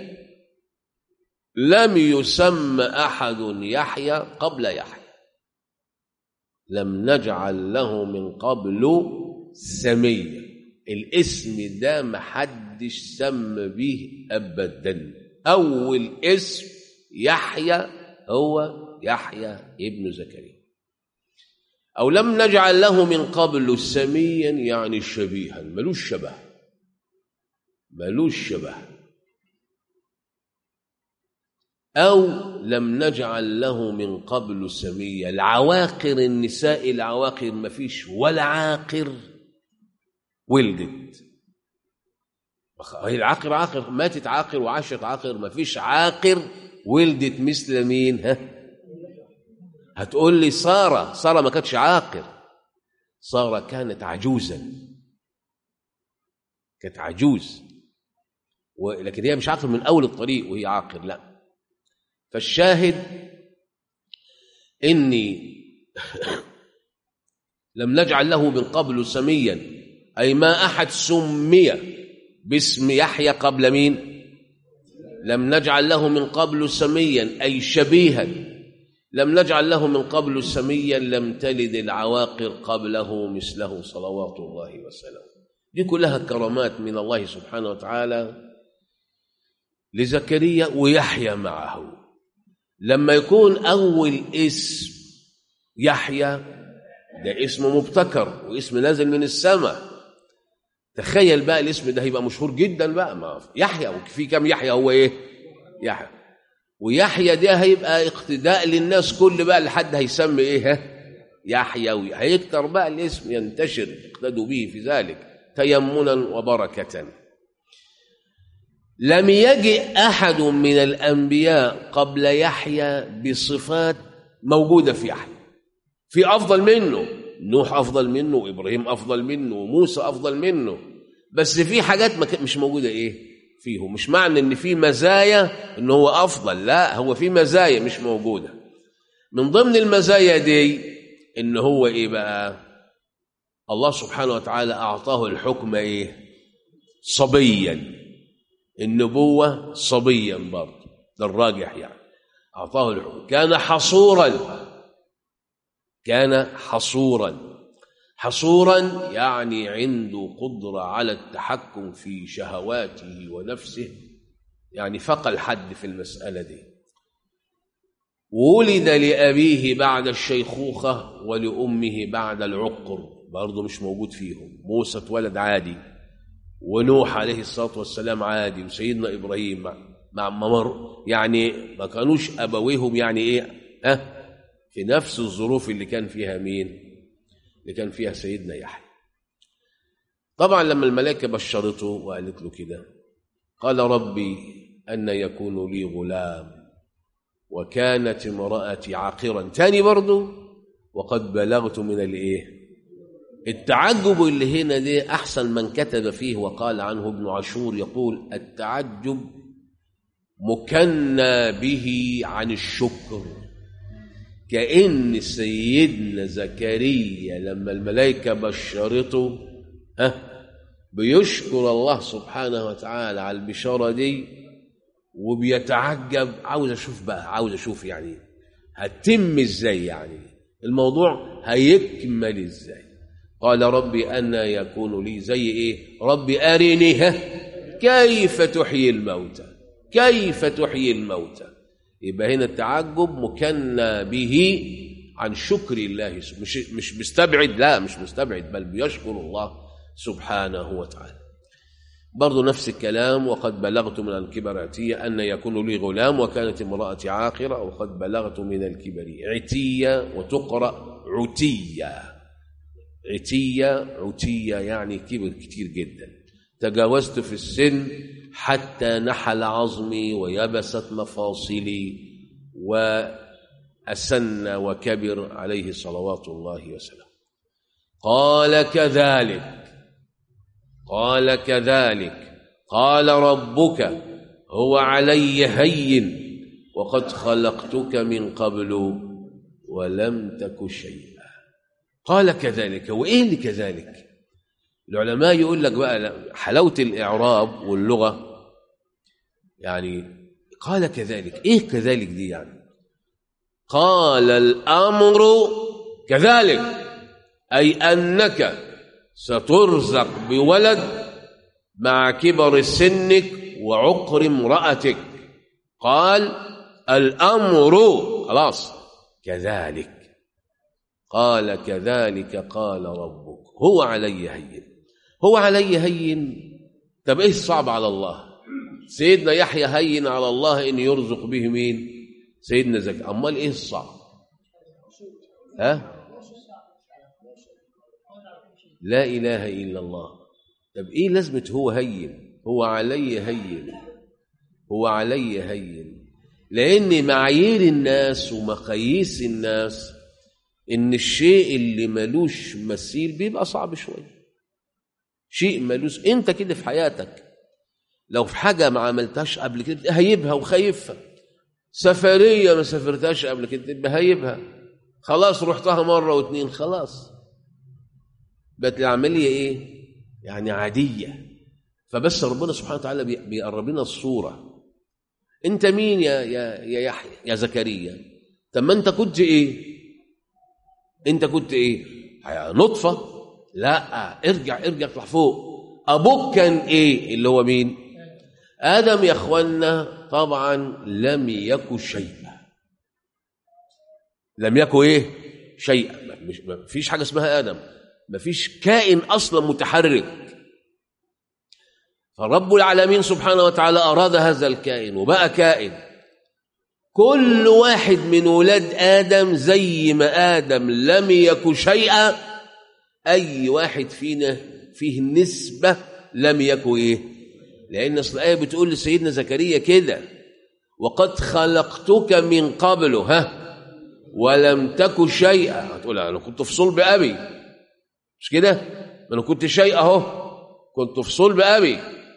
لم يسمى أحد يحيى قبل يحيى. لم نجعل له من قبل سميا، الاسم ده محدش سمى به أبدا. أول اسم يحيى هو يحيى ابن زكريا. أو لم نجعل له من قبل سميا يعني شبيها، ملوش شبه. أو لم نجعل له من قبل سميا، العواقر النساء العواقر ما فيش ولا عاقر ولدت. هي العاقر عاقر، ماتت عاقر وعاشت عاقر، ما فيش عاقر ولدت مثل مين؟ هتقول لي سارة ما كانتش عاقر، سارة كانت عجوزا، كانت عجوز، لكن هي مش عاقر من أول الطريق وهي عاقر، لا. فالشاهد إني لم نجعل له من قبل سميا، أي ما أحد سمي باسم يحيى قبل مين؟ لم نجعل له من قبل سميا أي شبيها. لم نجعل له من قبل سميا، لم تلد العواقر قبله مثله صلوات الله وسلامه. دي كلها كرامات من الله سبحانه وتعالى لزكريا ويحيى معه. لما يكون أول اسم يحيى ده اسم مبتكر واسم نازل من السماء. تخيل بقى الاسم ده هيبقى مشهور جدا بقى. ما يحيى، وفي كم يحيى؟ هو ايه؟ يحيى. ويحيى ده هيبقى اقتداء للناس كل بقى لحد هيسمي ايه؟ يحيى. هيكتر بقى الاسم، ينتشر، يقتدوا به في ذلك تيمنا وبركة. لم يجئ أحد من الأنبياء قبل يحيى بصفات موجودة في يحيى. في أفضل منه، نوح أفضل منه، وإبراهيم أفضل منه، وموسى أفضل منه، بس في حاجات مش موجودة إيه فيه. مش معنى إن في مزايا إنه هو أفضل، لا، هو في مزايا مش موجودة. من ضمن المزايا دي إن هو إيه بقى؟ الله سبحانه وتعالى أعطاه الحكم إيه؟ صبيا. النبوة صبيا برضه، ده الراجح يعني. أعطاه الحكم. كان حصورا يعني عنده قدرة على التحكم في شهواته ونفسه، يعني فقى الحد في المسألة دي. ولد لأبيه بعد الشيخوخة ولأمه بعد العقر، برضه مش موجود فيهم. موسى اتولد عادي، ونوح عليه الصلاة والسلام عادي، وسيدنا إبراهيم مع ممر، يعني ما كانوش أبويهم يعني إيه في نفس الظروف اللي كان فيها مين؟ اللي كان فيها سيدنا يحيى. طبعا لما الملائكة بشرته وقالت له كده، قال ربي أن يكون لي غلام وكانت امرأتي عاقرا. تاني برضو وقد بلغت من الإيه؟ التعجب اللي هنا دي أحسن من كتب فيه وقال عنه ابن عاشور، يقول التعجب مكنى به عن الشكر. كأن سيدنا زكريا لما الملائكة بشرته بيشكر الله سبحانه وتعالى على البشارة دي، وبيتعجب. عاوز أشوف يعني هتتم إزاي، يعني الموضوع هيكمل إزاي. قال ربي أن يكون لي زي إيه؟ ربي أرني كيف تحيي الموتى. يبقى هنا التعجب مكنى به عن شكر الله، مش مستبعد، لا مش مستبعد، بل بيشكر الله سبحانه وتعالى. برضو نفس الكلام، وقد بلغت من الكبر عتية أن يكون لي غلام وكانت امرأتي عاقرة، وقد بلغت من الكبر عتية، وتقرأ عتية يعني كبر كتير جدا. تجاوزت في السن حتى نحل عظمي ويبست مفاصلي وأسن وكبر عليه صلوات الله وسلامه. قال كذلك قال ربك هو علي هين وقد خلقتك من قبل ولم تك شيئا. قال كذلك. وإيه اللي كذلك؟ العلماء يقول لك بقى حلاوة الإعراب واللغة، يعني قال كذلك، إيه كذلك دي؟ يعني قال الأمر كذلك، أي أنك سترزق بولد مع كبر سنك وعقر امرأتك. قال الأمر خلاص كذلك. قال كذلك قال ربك هو علي هين. طب ايه الصعب على الله؟ سيدنا يحيى هين على الله ان يرزق به مين؟ سيدنا زكريا. امال ايه الصعب؟ لا اله الا الله. طب ايه لازمه هو هين؟ هو علي هين لان معايير الناس ومقاييس الناس ان الشيء اللي ملوش مثيل بيبقى صعب شويه. شيء ملوش، انت كده في حياتك لو في حاجه ما عملتهاش قبل كده هيبها وخايفها. سفريه ما سافرتهاش قبل كده تبقى هيبها. خلاص رحتها مره واتنين خلاص بقت العمليه ايه؟ يعني عاديه. فبس ربنا سبحانه وتعالى بيقرب لنا الصوره. انت مين يا يحيى يا زكريا؟ طب ما انت كنت ايه؟ نطفه. لا، ارجع اطلع فوق. ابوك كان ايه؟ اللي هو مين؟ ادم يا اخوانا. طبعا لم يكن شيئا. مش ما فيش حاجة اسمها آدم، ما فيش كائن أصلا متحرك. فرب العالمين سبحانه وتعالى أراد هذا الكائن وبقى كائن. كل واحد من ولاد آدم زي ما آدم لم يكن شيئا، أي واحد فينا فيه نسبة لم يكن إيه؟ لأن أصل الآية بتقول لسيدنا زكريا كده: وقد خلقتك من قبل ولم تك شيئا. هتقول أنا كنت في صلب أبي، مش كده؟ أنا كنت شيء أهو، كنت في صلب أبي،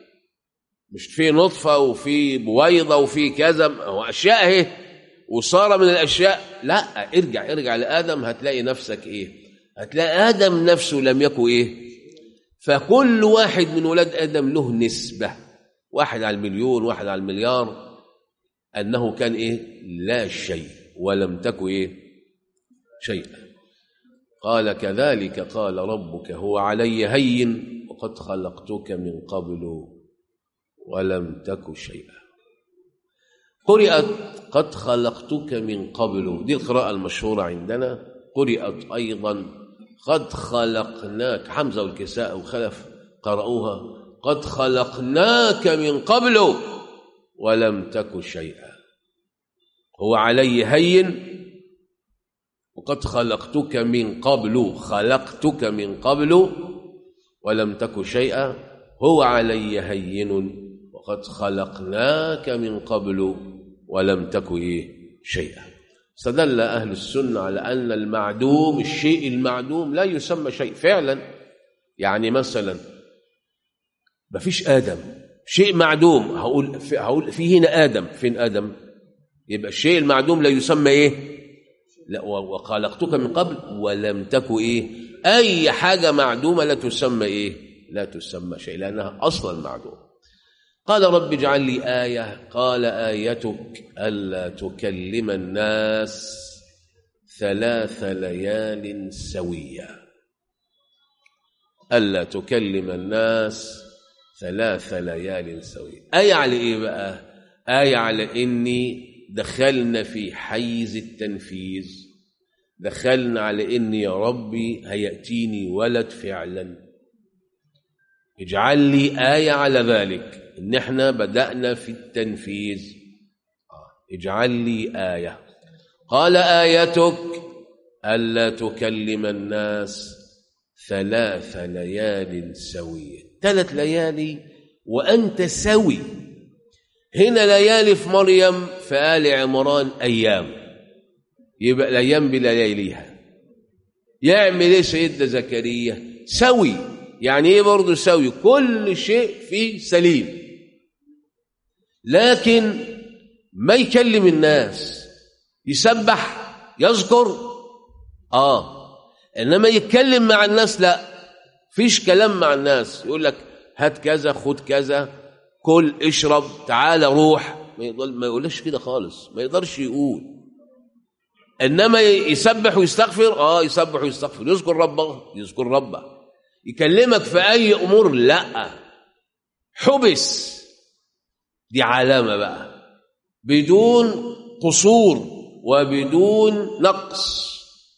مش في نطفة وفي بويضة وفي كذا وأشياء اهي وصار من الأشياء. لا، ارجع لآدم هتلاقي نفسك إيه؟ هتلاقي آدم نفسه لم يكن إيه؟ فكل واحد من ولاد آدم له نسبة، واحد على المليون، واحد على المليار، أنه كان إيه؟ لا شيء ولم تكن إيه؟ شيئا. قال كذلك قال ربك هو علي هين وقد خلقتك من قبل ولم تك شيئا. قرأت قد خلقتك من قبل، دي القراءة المشهورة عندنا. قرأت أيضا قد خلقناك، حمزة والكساء وخلف قرأوها قد خلقناك من قبل ولم تك شيئا. هو علي هين وقد خلقتك من قبل، خلقتك من قبل ولم تك شيئا. هو علي هين وقد خلقناك من قبل ولم تك شيئا. استدل أهل السنة على أن المعدوم، الشيء المعدوم لا يسمى شيء فعلا. يعني مثلا ما فيش آدم، شيء معدوم، هقول في هنا آدم، فين آدم؟ يبقى الشيء المعدوم لا يسمى إيه؟ لا. وخلقتك من قبل ولم تك إيه؟ أي حاجة معدومة لا تسمى إيه؟ لا تسمى شيء، لأنها أصلا معدوم. قال رب اجعل لي آية. قال آيتك ألا تكلم الناس 3 ليال سويا. ألا تكلم الناس 3 ليال سويا. آية على إيه بقى؟ آية على إني دخلنا في حيز التنفيذ، دخلنا على إني يا ربي هيأتيني ولد فعلا. اجعل لي آية على ذلك، إن احنا بدأنا في التنفيذ. اجعل لي آية. قال آيتك ألا تكلم الناس 3 ليال سوية. 3 ليالي وأنت سوي. هنا ليالي في مريم، في آل عمران أيام، يبقى الأيام بلياليها. يعمل إيه سيدنا زكريا؟ سوي. يعني إيه برضه سوي؟ كل شيء فيه سليم، لكن ما يكلم الناس، يسبح يذكر إنما يتكلم مع الناس لا، فيش كلام مع الناس. يقول لك هات كذا، خد كذا، كل، اشرب، تعال، روح، ما يقولش كده خالص، ما يقدرش يقول. إنما يسبح ويستغفر، يسبح ويستغفر، يذكر ربه، يكلمك في أي أمور لا، حبس. دي علامة بقى، بدون قصور وبدون نقص،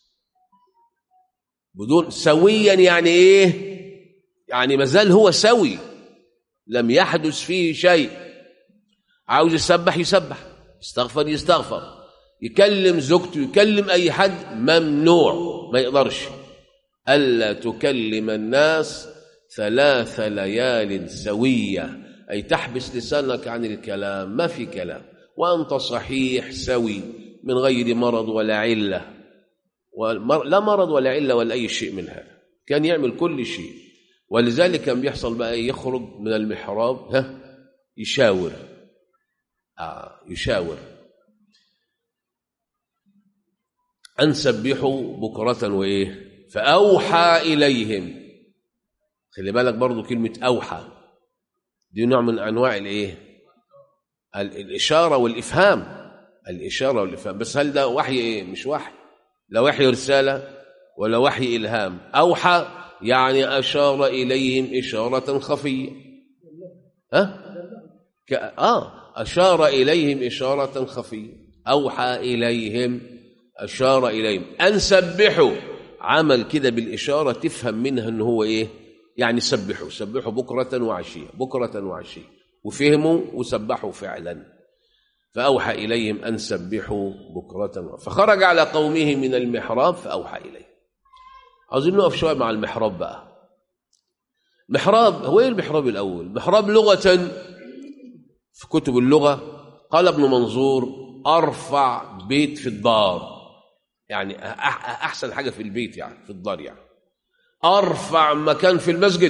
بدون سويا. يعني إيه؟ يعني مازال هو سوي، لم يحدث فيه شيء. عاوز يسبح يسبح، يستغفر يستغفر، يكلم زوجته، يكلم أي حد، ممنوع، ما يقدرش. ألا تكلم الناس 3 ليال سوية، أي تحبس لسانك عن الكلام، ما في كلام، وأنت صحيح سوي من غير مرض ولا علة، لا مرض ولا علة ولا أي شيء من هذا. كان يعمل كل شيء. ولذلك كان بيحصل بقى يخرج من المحراب يشاور، يشاور أن سبحوا بكرة وإيه، فأوحى إليهم. خلي بالك برضو كلمة أوحى دي نوع من أنواع الإيه؟ الإشارة والإفهام، الإشارة والإفهام. بس هل ده وحي إيه؟ مش وحي، لا وحي رسالة ولا وحي إلهام. أوحى يعني أشار إليهم إشارة خفية. أشار إليهم إشارة خفية. أوحى إليهم، أشار إليهم أن سبحوا، عمل كده بالإشارة تفهم منها إن هو إيه، يعني سبحوا بكرة وعشية، بكرة وعشية، وفهموا وسبحوا فعلا. فأوحى إليهم أن سبحوا بكرة، فخرج على قومه من المحراب فأوحى إليه. عاوزين نقف شوية مع المحراب بقى. محراب، هو إيه المحراب الأول؟ محراب لغة في كتب اللغة قال ابن منظور أرفع بيت في الدار، يعني أحسن حاجة في البيت، يعني في الدار، يعني أرفع مكان في المسجد.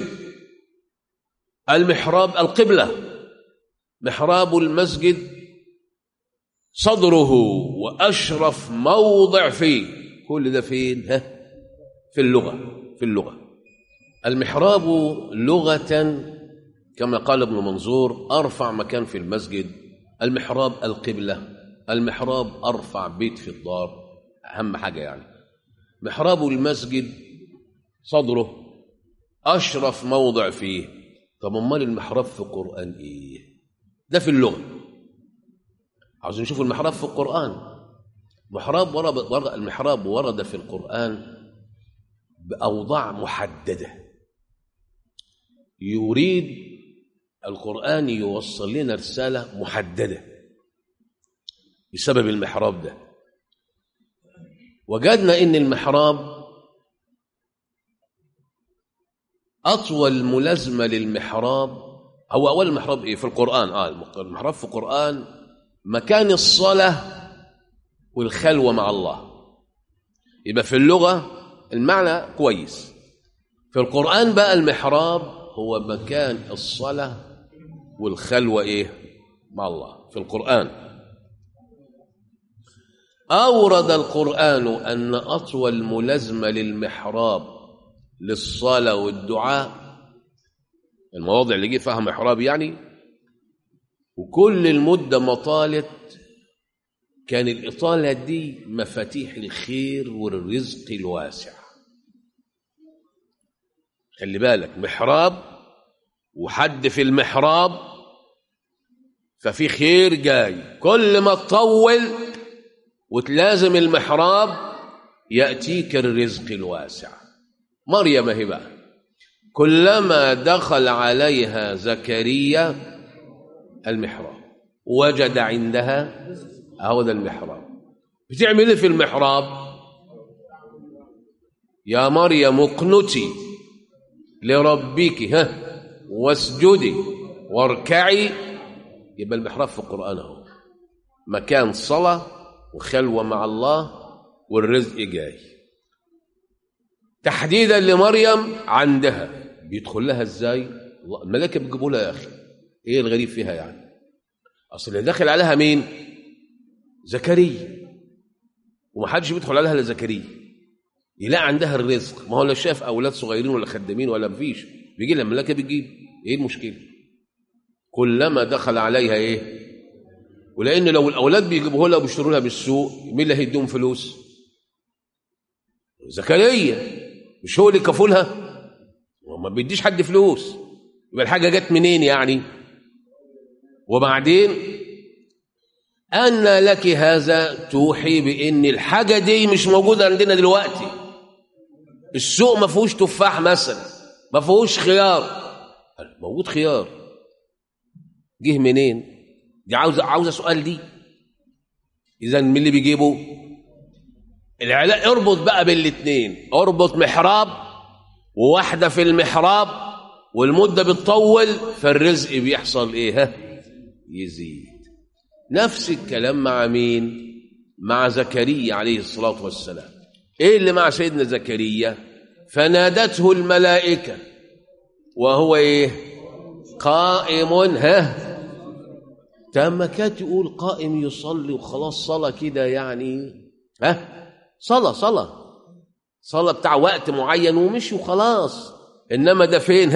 المحراب القبلة، محراب المسجد صدره وأشرف موضع فيه. كل ده فين؟ في اللغة. المحراب لغة كما قال ابن منظور أرفع مكان في المسجد. المحراب القبلة، المحراب أرفع بيت في الدار، أهم حاجة يعني. محراب المسجد صدره أشرف موضع فيه. طب أمال المحراب في القرآن إيه؟ ده في اللغة. عاوزين نشوف المحراب في القرآن. المحراب ورد في القرآن بأوضاع محددة. يريد القرآن يوصل لنا رسالة محددة بسبب المحراب ده. وجدنا إن المحراب أطول ملازمة للمحراب، هو أول المحراب إيه في القرآن؟ المحراب في القرآن مكان الصلاة والخلوة مع الله. يبقى في اللغة المعنى كويس. في القرآن بقى المحراب هو مكان الصلاة والخلوة إيه مع الله في القرآن. أورد القرآن أن أطول ملازمة للمحراب للصلاة والدعاء، المواضع اللي جه فيها محراب يعني، وكل المدة ما طالت كان الإطالة دي مفاتيح الخير والرزق الواسع. خلي بالك، محراب وحد في المحراب ففي خير جاي. كل ما تطول وتلازم المحراب يأتيك الرزق الواسع. مريم هي بقى كلما دخل عليها زكريا المحراب وجد عندها، هذا المحراب. بتعمل ايه في المحراب؟ يا مريم اقنتي لربك واسجدي واركعي. يبقى المحراب في القرآن اهو مكان صلاة وخلوة مع الله والرزق جاي. تحديدا لمريم عندها بيدخل لها ازاي؟ الملائكة بتجيبوا لها. يا اخي ايه الغريب فيها يعني؟ اصل اللي داخل عليها مين؟ زكريا، ومحدش بيدخل عليها الا زكريا. يلاقي عندها الرزق. ما هو لا شاف اولاد صغيرين ولا خدامين ولا مفيش، بيجي لها الملائكة بتجيب. ايه المشكلة؟ كلما دخل عليها ايه؟ ولان لو الاولاد بيجيبوه لها وبيشتروا لها بالسوق، مين اللي هيديهم فلوس؟ زكريا، مش هو اللي كفولها؟ وما بيديش حد فلوس، يبقى الحاجة جت منين يعني؟ وبعدين أن لك هذا توحي بأن الحاجة دي مش موجودة عندنا دلوقتي. السوق ما فيهوش تفاح مثلا، ما فيهوش خيار. موجود خيار، جه منين؟ دي عاوزة سؤال دي. إذا من اللي بيجيبه العلاء؟ اربط بقى بالاثنين، اربط محراب وواحدة في المحراب والمدة بتطول فالرزق بيحصل ايه؟ يزيد. نفس الكلام مع مين؟ مع زكريا عليه الصلاة والسلام. ايه اللي مع سيدنا زكريا؟ فنادته الملائكة وهو ايه؟ قائم. تم كانت يقول قائم يصلي وخلاص، صلاة كده يعني، صلاة بتاع وقت معين ومشي وخلاص. انما ده فين؟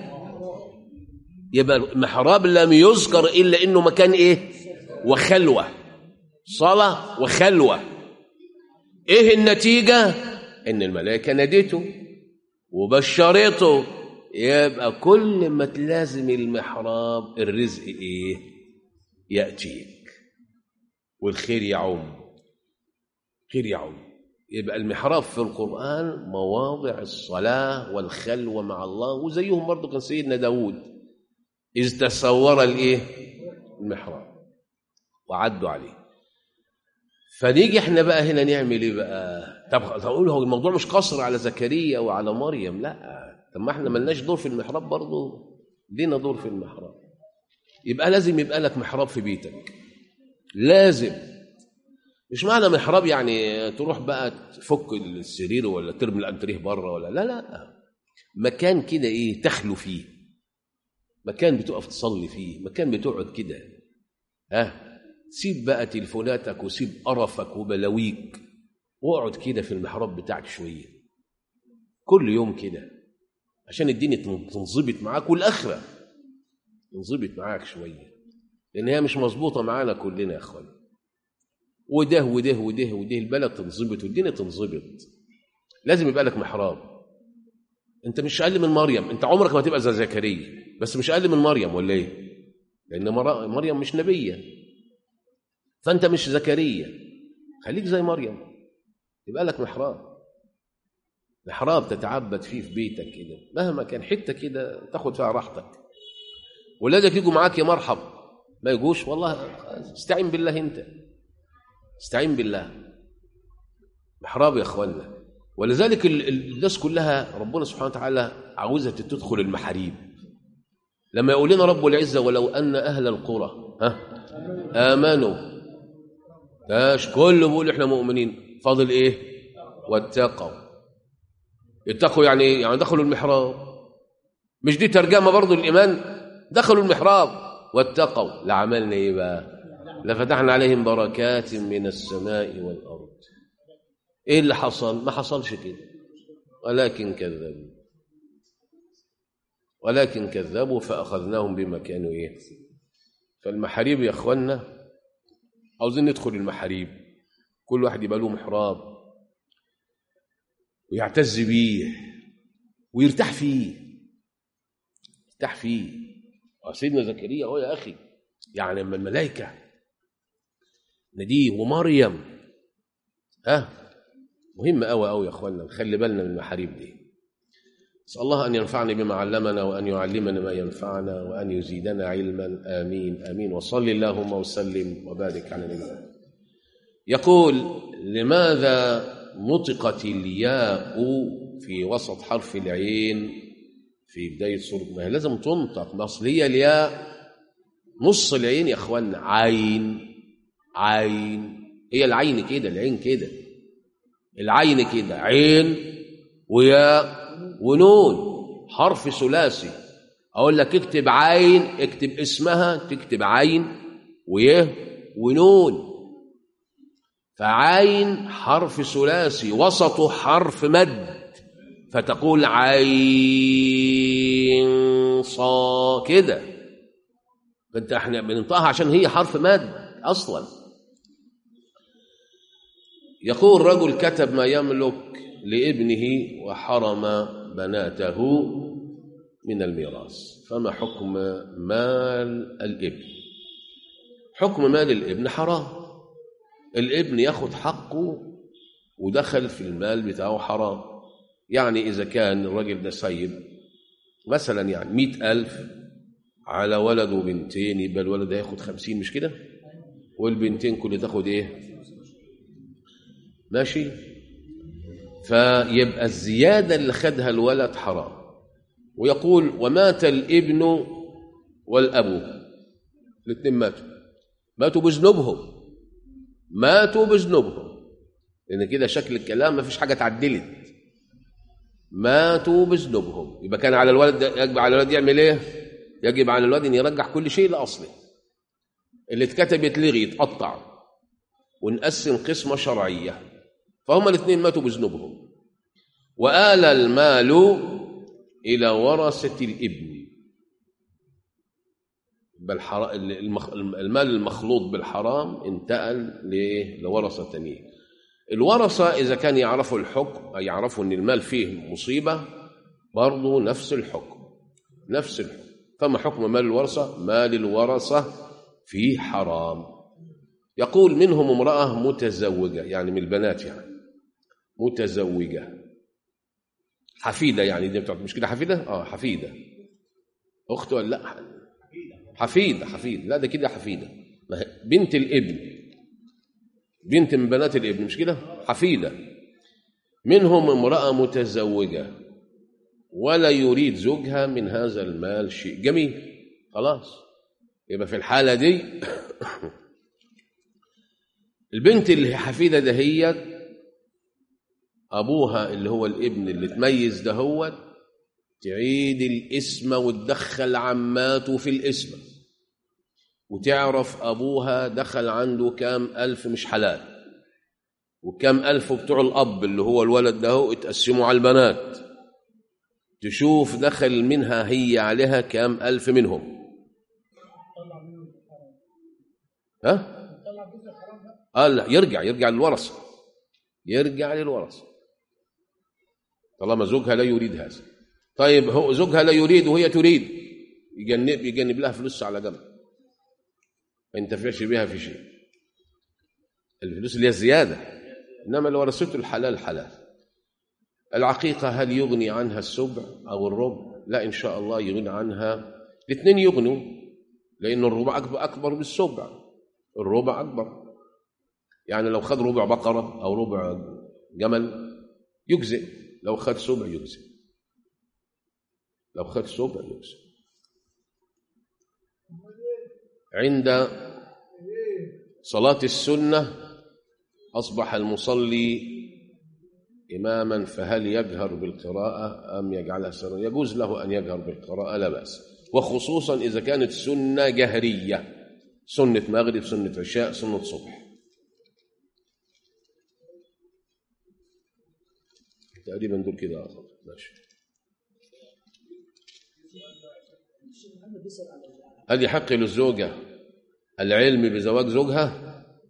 يبقى المحراب لم يذكر الا انه مكان ايه؟ وخلوة. صلاة وخلوة. ايه النتيجة؟ ان الملائكة نادته وبشرته. يبقى كل ما تلازم المحراب الرزق ايه؟ يأتيك والخير يعم. خير يعم. يبقى المحراب في القرآن مواضع الصلاة والخلوة مع الله، وزيهم برضو كان سيدنا داود إذ تصور المحراب وعدوا عليه. فنيجي احنا بقى هنا نعمل ايه بقى؟ طب تقول هو الموضوع مش قصر على زكريا وعلى مريم، لا، طب ما احنا ملناش دور في المحراب برضو، لينا دور في المحراب. يبقى لازم يبقى لك محراب في بيتك، لازم. مش معنى محراب يعني تروح بقى تفك السرير ولا ترمي الانتريه بره ولا لا، مكان كده ايه تخلو فيه، مكان بتقف تصلي فيه، مكان بتقعد كده. سيب بقى تليفوناتك وسيب قرفك وبلاويك واقعد كده في المحراب بتاعك شويه كل يوم كده، عشان الدنيا تنظبط معاك والاخره تنظبط معاك شويه، لان هي مش مظبوطه معانا كلنا يا اخوان. وده وده وده وده، البلد تنظبط والدنيا تنظبط. لازم يبقى لك محراب. انت مش اقل من مريم، انت عمرك ما تبقى زي زكريا، بس مش اقل من مريم ولا ايه؟ لان مريم مش نبيه، فانت مش زكريا، خليك زي مريم. يبقى لك محراب تتعبد فيه في بيتك كده، مهما كان حته كده تاخد فيها راحتك. ولادك يجوا معاك يا مرحب، ما يجوش والله استعين بالله، انت استعين بالله. محراب يا اخوانا. ولذلك الناس كلها ربنا سبحانه وتعالى عاوزها تدخل المحاريب. لما يقول لنا رب العزه ولو ان اهل القرى امنوا، مش كله بيقول احنا مؤمنين، فاضل ايه؟ واتقوا. اتقوا يعني ايه؟ يعني دخلوا المحراب. مش دي ترجمه برضو الايمان؟ دخلوا المحراب واتقوا، لعملنا ايه بقى؟ لفتحنا عليهم بركات من السماء والارض. ايه اللي حصل؟ ما حصلش كده، ولكن كذبوا فاخذناهم بما كانوا ايه. فالمحاريب يا اخوانا، عاوزين ندخل المحاريب، كل واحد يبقى له محراب ويعتز بيه ويرتاح فيه، سيدنا زكريا هو يا اخي، يعني لما الملائكه نديه ومريم، مهم قوي يا اخوانا، نخلي بالنا من المحاريب دي. اسال الله ان ينفعنا بما علمنا وان يعلمنا ما ينفعنا وان يزيدنا علما، امين امين. وصلي اللهم وسلم وبارك على نبينا. يقول لماذا نطقت الياء في وسط حرف العين في بدايه سوره؟ ما هي لازم تنطق، ما اصل هي الياء نص العين يا اخوانا، عين هي العين كده، العين كده، العين كده، عين وياء ونون، حرف ثلاثي. اقول لك اكتب عين، اكتب اسمها، تكتب عين ويه ونون. فعين حرف ثلاثي وسطه حرف مد، فتقول عين صا كده. فانت احنا بننطقها عشان هي حرف مد اصلا. يقول رجل كتب ما يملك لابنه وحرم بناته من الميراث، فما حكم مال الابن؟ حكم مال الابن حرام. الابن ياخد حقه ودخل في المال بتاعه حرام. يعني إذا كان الراجل ده سيد مثلا، يعني 100,000 على ولد وبنتين، يبقى الولد ده ياخد 50، مش كده؟ والبنتين كل تاخد ايه؟ ماشي. فيبقى الزيادة اللي خدها الولد حرام. ويقول ومات الابن والأب، الاثنين ماتوا بذنوبهم، لأن كده شكل الكلام ما فيش حاجة اتعدلت. ماتوا بذنوبهم، يبقى كان على الولد، يجب على الولد يعمل ايه؟ يجب على الولد ان يرجع كل شيء لأصله. اللي اتكتب يتلغي، يتقطع، ونقسم قسمة شرعية. فهم الاثنين ماتوا بذنوبهم. وآل المال إلى ورثة الابن، المال المخلوط بالحرام انتقل لورثة تانية. الورثة إذا كان يعرفوا الحكم، أي يعرفوا أن المال فيه مصيبة، برضو نفس الحكم. فما حكم مال الورثة؟ مال الورثة فيه حرام. يقول منهم امرأة متزوجة، يعني من البنات، يعني متزوجة. حفيدة يعني دي مش كده حفيدة؟ حفيدة. أخت ولا لا؟ حفيدة. لا ده كده حفيدة. بنت الابن، بنت من بنات الابن، مش كده؟ حفيدة. منهم امرأة متزوجة ولا يريد زوجها من هذا المال شيء. جميل، خلاص. يبقى في الحالة دي البنت اللي هي حفيدة دهيت أبوها اللي هو الابن اللي تميز دهوت تعيد الاسم وتدخل عماته في الاسم، وتعرف أبوها دخل عنده كام ألف مش حلال، وكام ألف بتوع الأب اللي هو الولد ده اتقسموا على البنات، تشوف دخل منها هي عليها كام ألف منهم. لا يرجع للورثة، يرجع للورثة طالما زوجها لا يريد هذا. طيب هو زوجها لا يريد وهي تريد، يجنب لها فلوس على جنب، ما ينتفعش بها في شيء، الفلوس اللي هي الزيادة. إنما لو ورثته الحلال حلال. العقيقة هل يغني عنها السبع أو الربع؟ لا إن شاء الله يغني عنها الاثنين، يغنوا، لأن الربع أكبر بالسبع، الربع أكبر. يعني لو خد ربع بقرة أو ربع جمل يجزئ، لو خد سبع يجزئ، لو خد سبع يجزئ. عند صلاة السنة أصبح المصلي إماما، فهل يجهر بالقراءة أم يجعلها سرا؟ يجوز له أن يجهر بالقراءة لا بأس، وخصوصا إذا كانت سنة جهرية، سنة مغرب، سنة عشاء، سنة صبح. تقريبا دول كده. ماشي. هل يحق للزوجة العلم بزواج زوجها؟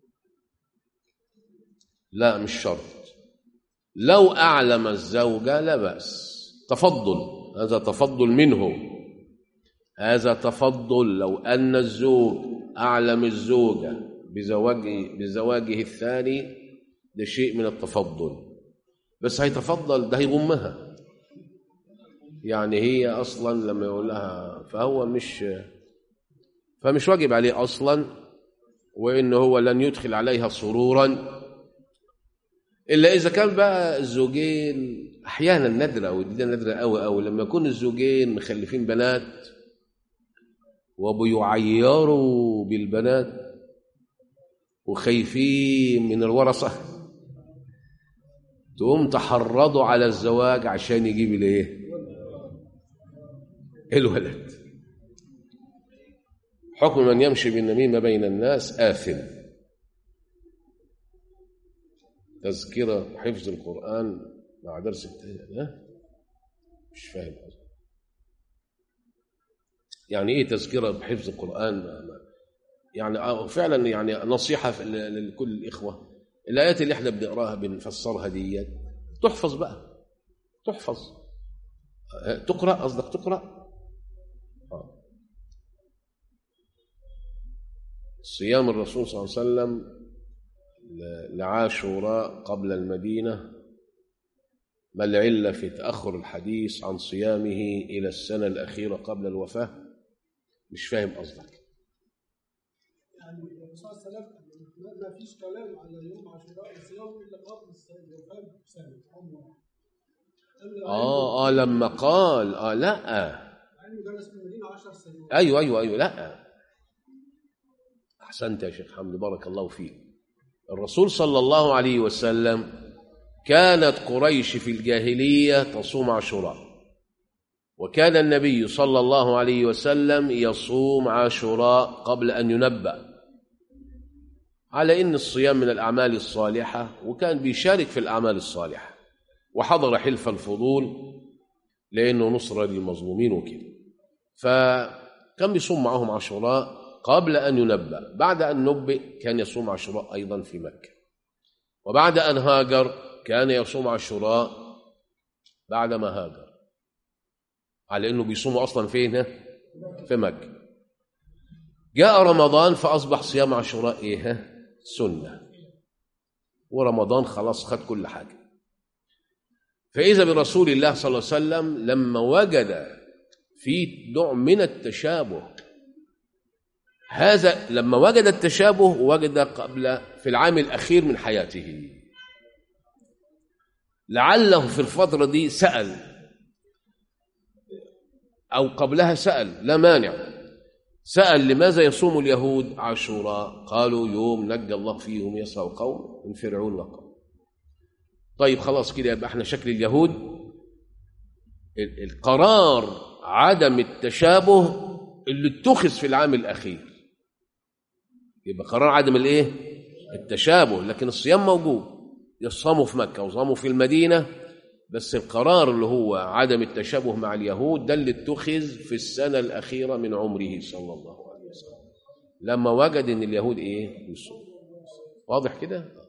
لا مش شرط، لو أعلم الزوجة لا بأس، تفضل، هذا تفضل منه، هذا تفضل. لو أن الزوج أعلم الزوجة بزواجه الثاني ده شيء من التفضل، بس هيتفضل ده هيغمها، يعني هي أصلا لما يقول لها فمش واجب عليه أصلا، وإنه هو لن يدخل عليها سرورا، إلا إذا كان بقى الزوجين أحيانا نادرة، ودي نادرة أوي لما يكون الزوجين مخلفين بنات وبيعيروا بالبنات وخايفين من الورثة، تقوم تحرضوا على الزواج عشان يجيب الايه؟ الولد. حكم من يمشي بالنميمة بين الناس آثم. تذكرة حفظ القرآن مع درس مش فاهم يعني ايه تذكرة بحفظ القرآن؟ يعني فعلا يعني نصيحة لكل الإخوة، الآيات اللي احنا بنقراها بنفسرها ديت تحفظ بقى، تحفظ، تقرأ، قصدك تقرأ. صيام الرسول صلى الله عليه وسلم لعاشوراء قبل المدينة، ما العلة في تأخر الحديث عن صيامه إلى السنة الأخيرة قبل الوفاة؟ مش فاهم قصدك. يعني الرسول صلى الله عليه وسلم ما فيش كلام على يوم عاشوراء الصيام إلا قبل الوفاة بسنة لما قال لا يعني جلس في المدينة 10 سنوات. أيوة لا، أحسنت يا شيخ حمد، بارك الله فيك. الرسول صلى الله عليه وسلم كانت قريش في الجاهلية تصوم عاشوراء، وكان النبي صلى الله عليه وسلم يصوم عاشوراء قبل أن ينبأ على إن الصيام من الأعمال الصالحة، وكان بيشارك في الأعمال الصالحة، وحضر حلف الفضول لأنه نصرة للمظلومين وكده، فكان بيصوم معهم عاشوراء قبل أن ينبأ. بعد أن نبئ كان يصوم عاشوراء أيضا في مكة، وبعد أن هاجر كان يصوم عاشوراء بعد ما هاجر، على أنه بيصوموا أصلا فين؟ في مكة. جاء رمضان فأصبح صيام عاشوراء سنة، ورمضان خلاص خد كل حاجة، فإذا برسول الله صلى الله عليه وسلم لما وجد في نوع من التشابه، هذا لما وجد التشابه وجد قبل في العام الأخير من حياته، لعله في الفترة دي سأل أو قبلها سأل، لا مانع، سأل لماذا يصوم اليهود عاشوراء؟ قالوا يوم نجى الله فيه وميسر القوم من فرعون وقوم. طيب خلاص كده يبقى احنا شكل اليهود القرار عدم التشابه اللي اتخذ في العام الأخير، يبقى قرار عدم الايه؟ التشابه، لكن الصيام موجود، يصاموا في مكة وصاموا في المدينة، بس القرار اللي هو عدم التشابه مع اليهود ده اللي اتخذ في السنة الأخيرة من عمره صلى الله عليه وسلم لما وجد ان اليهود ايه؟ يصوم. واضح كده؟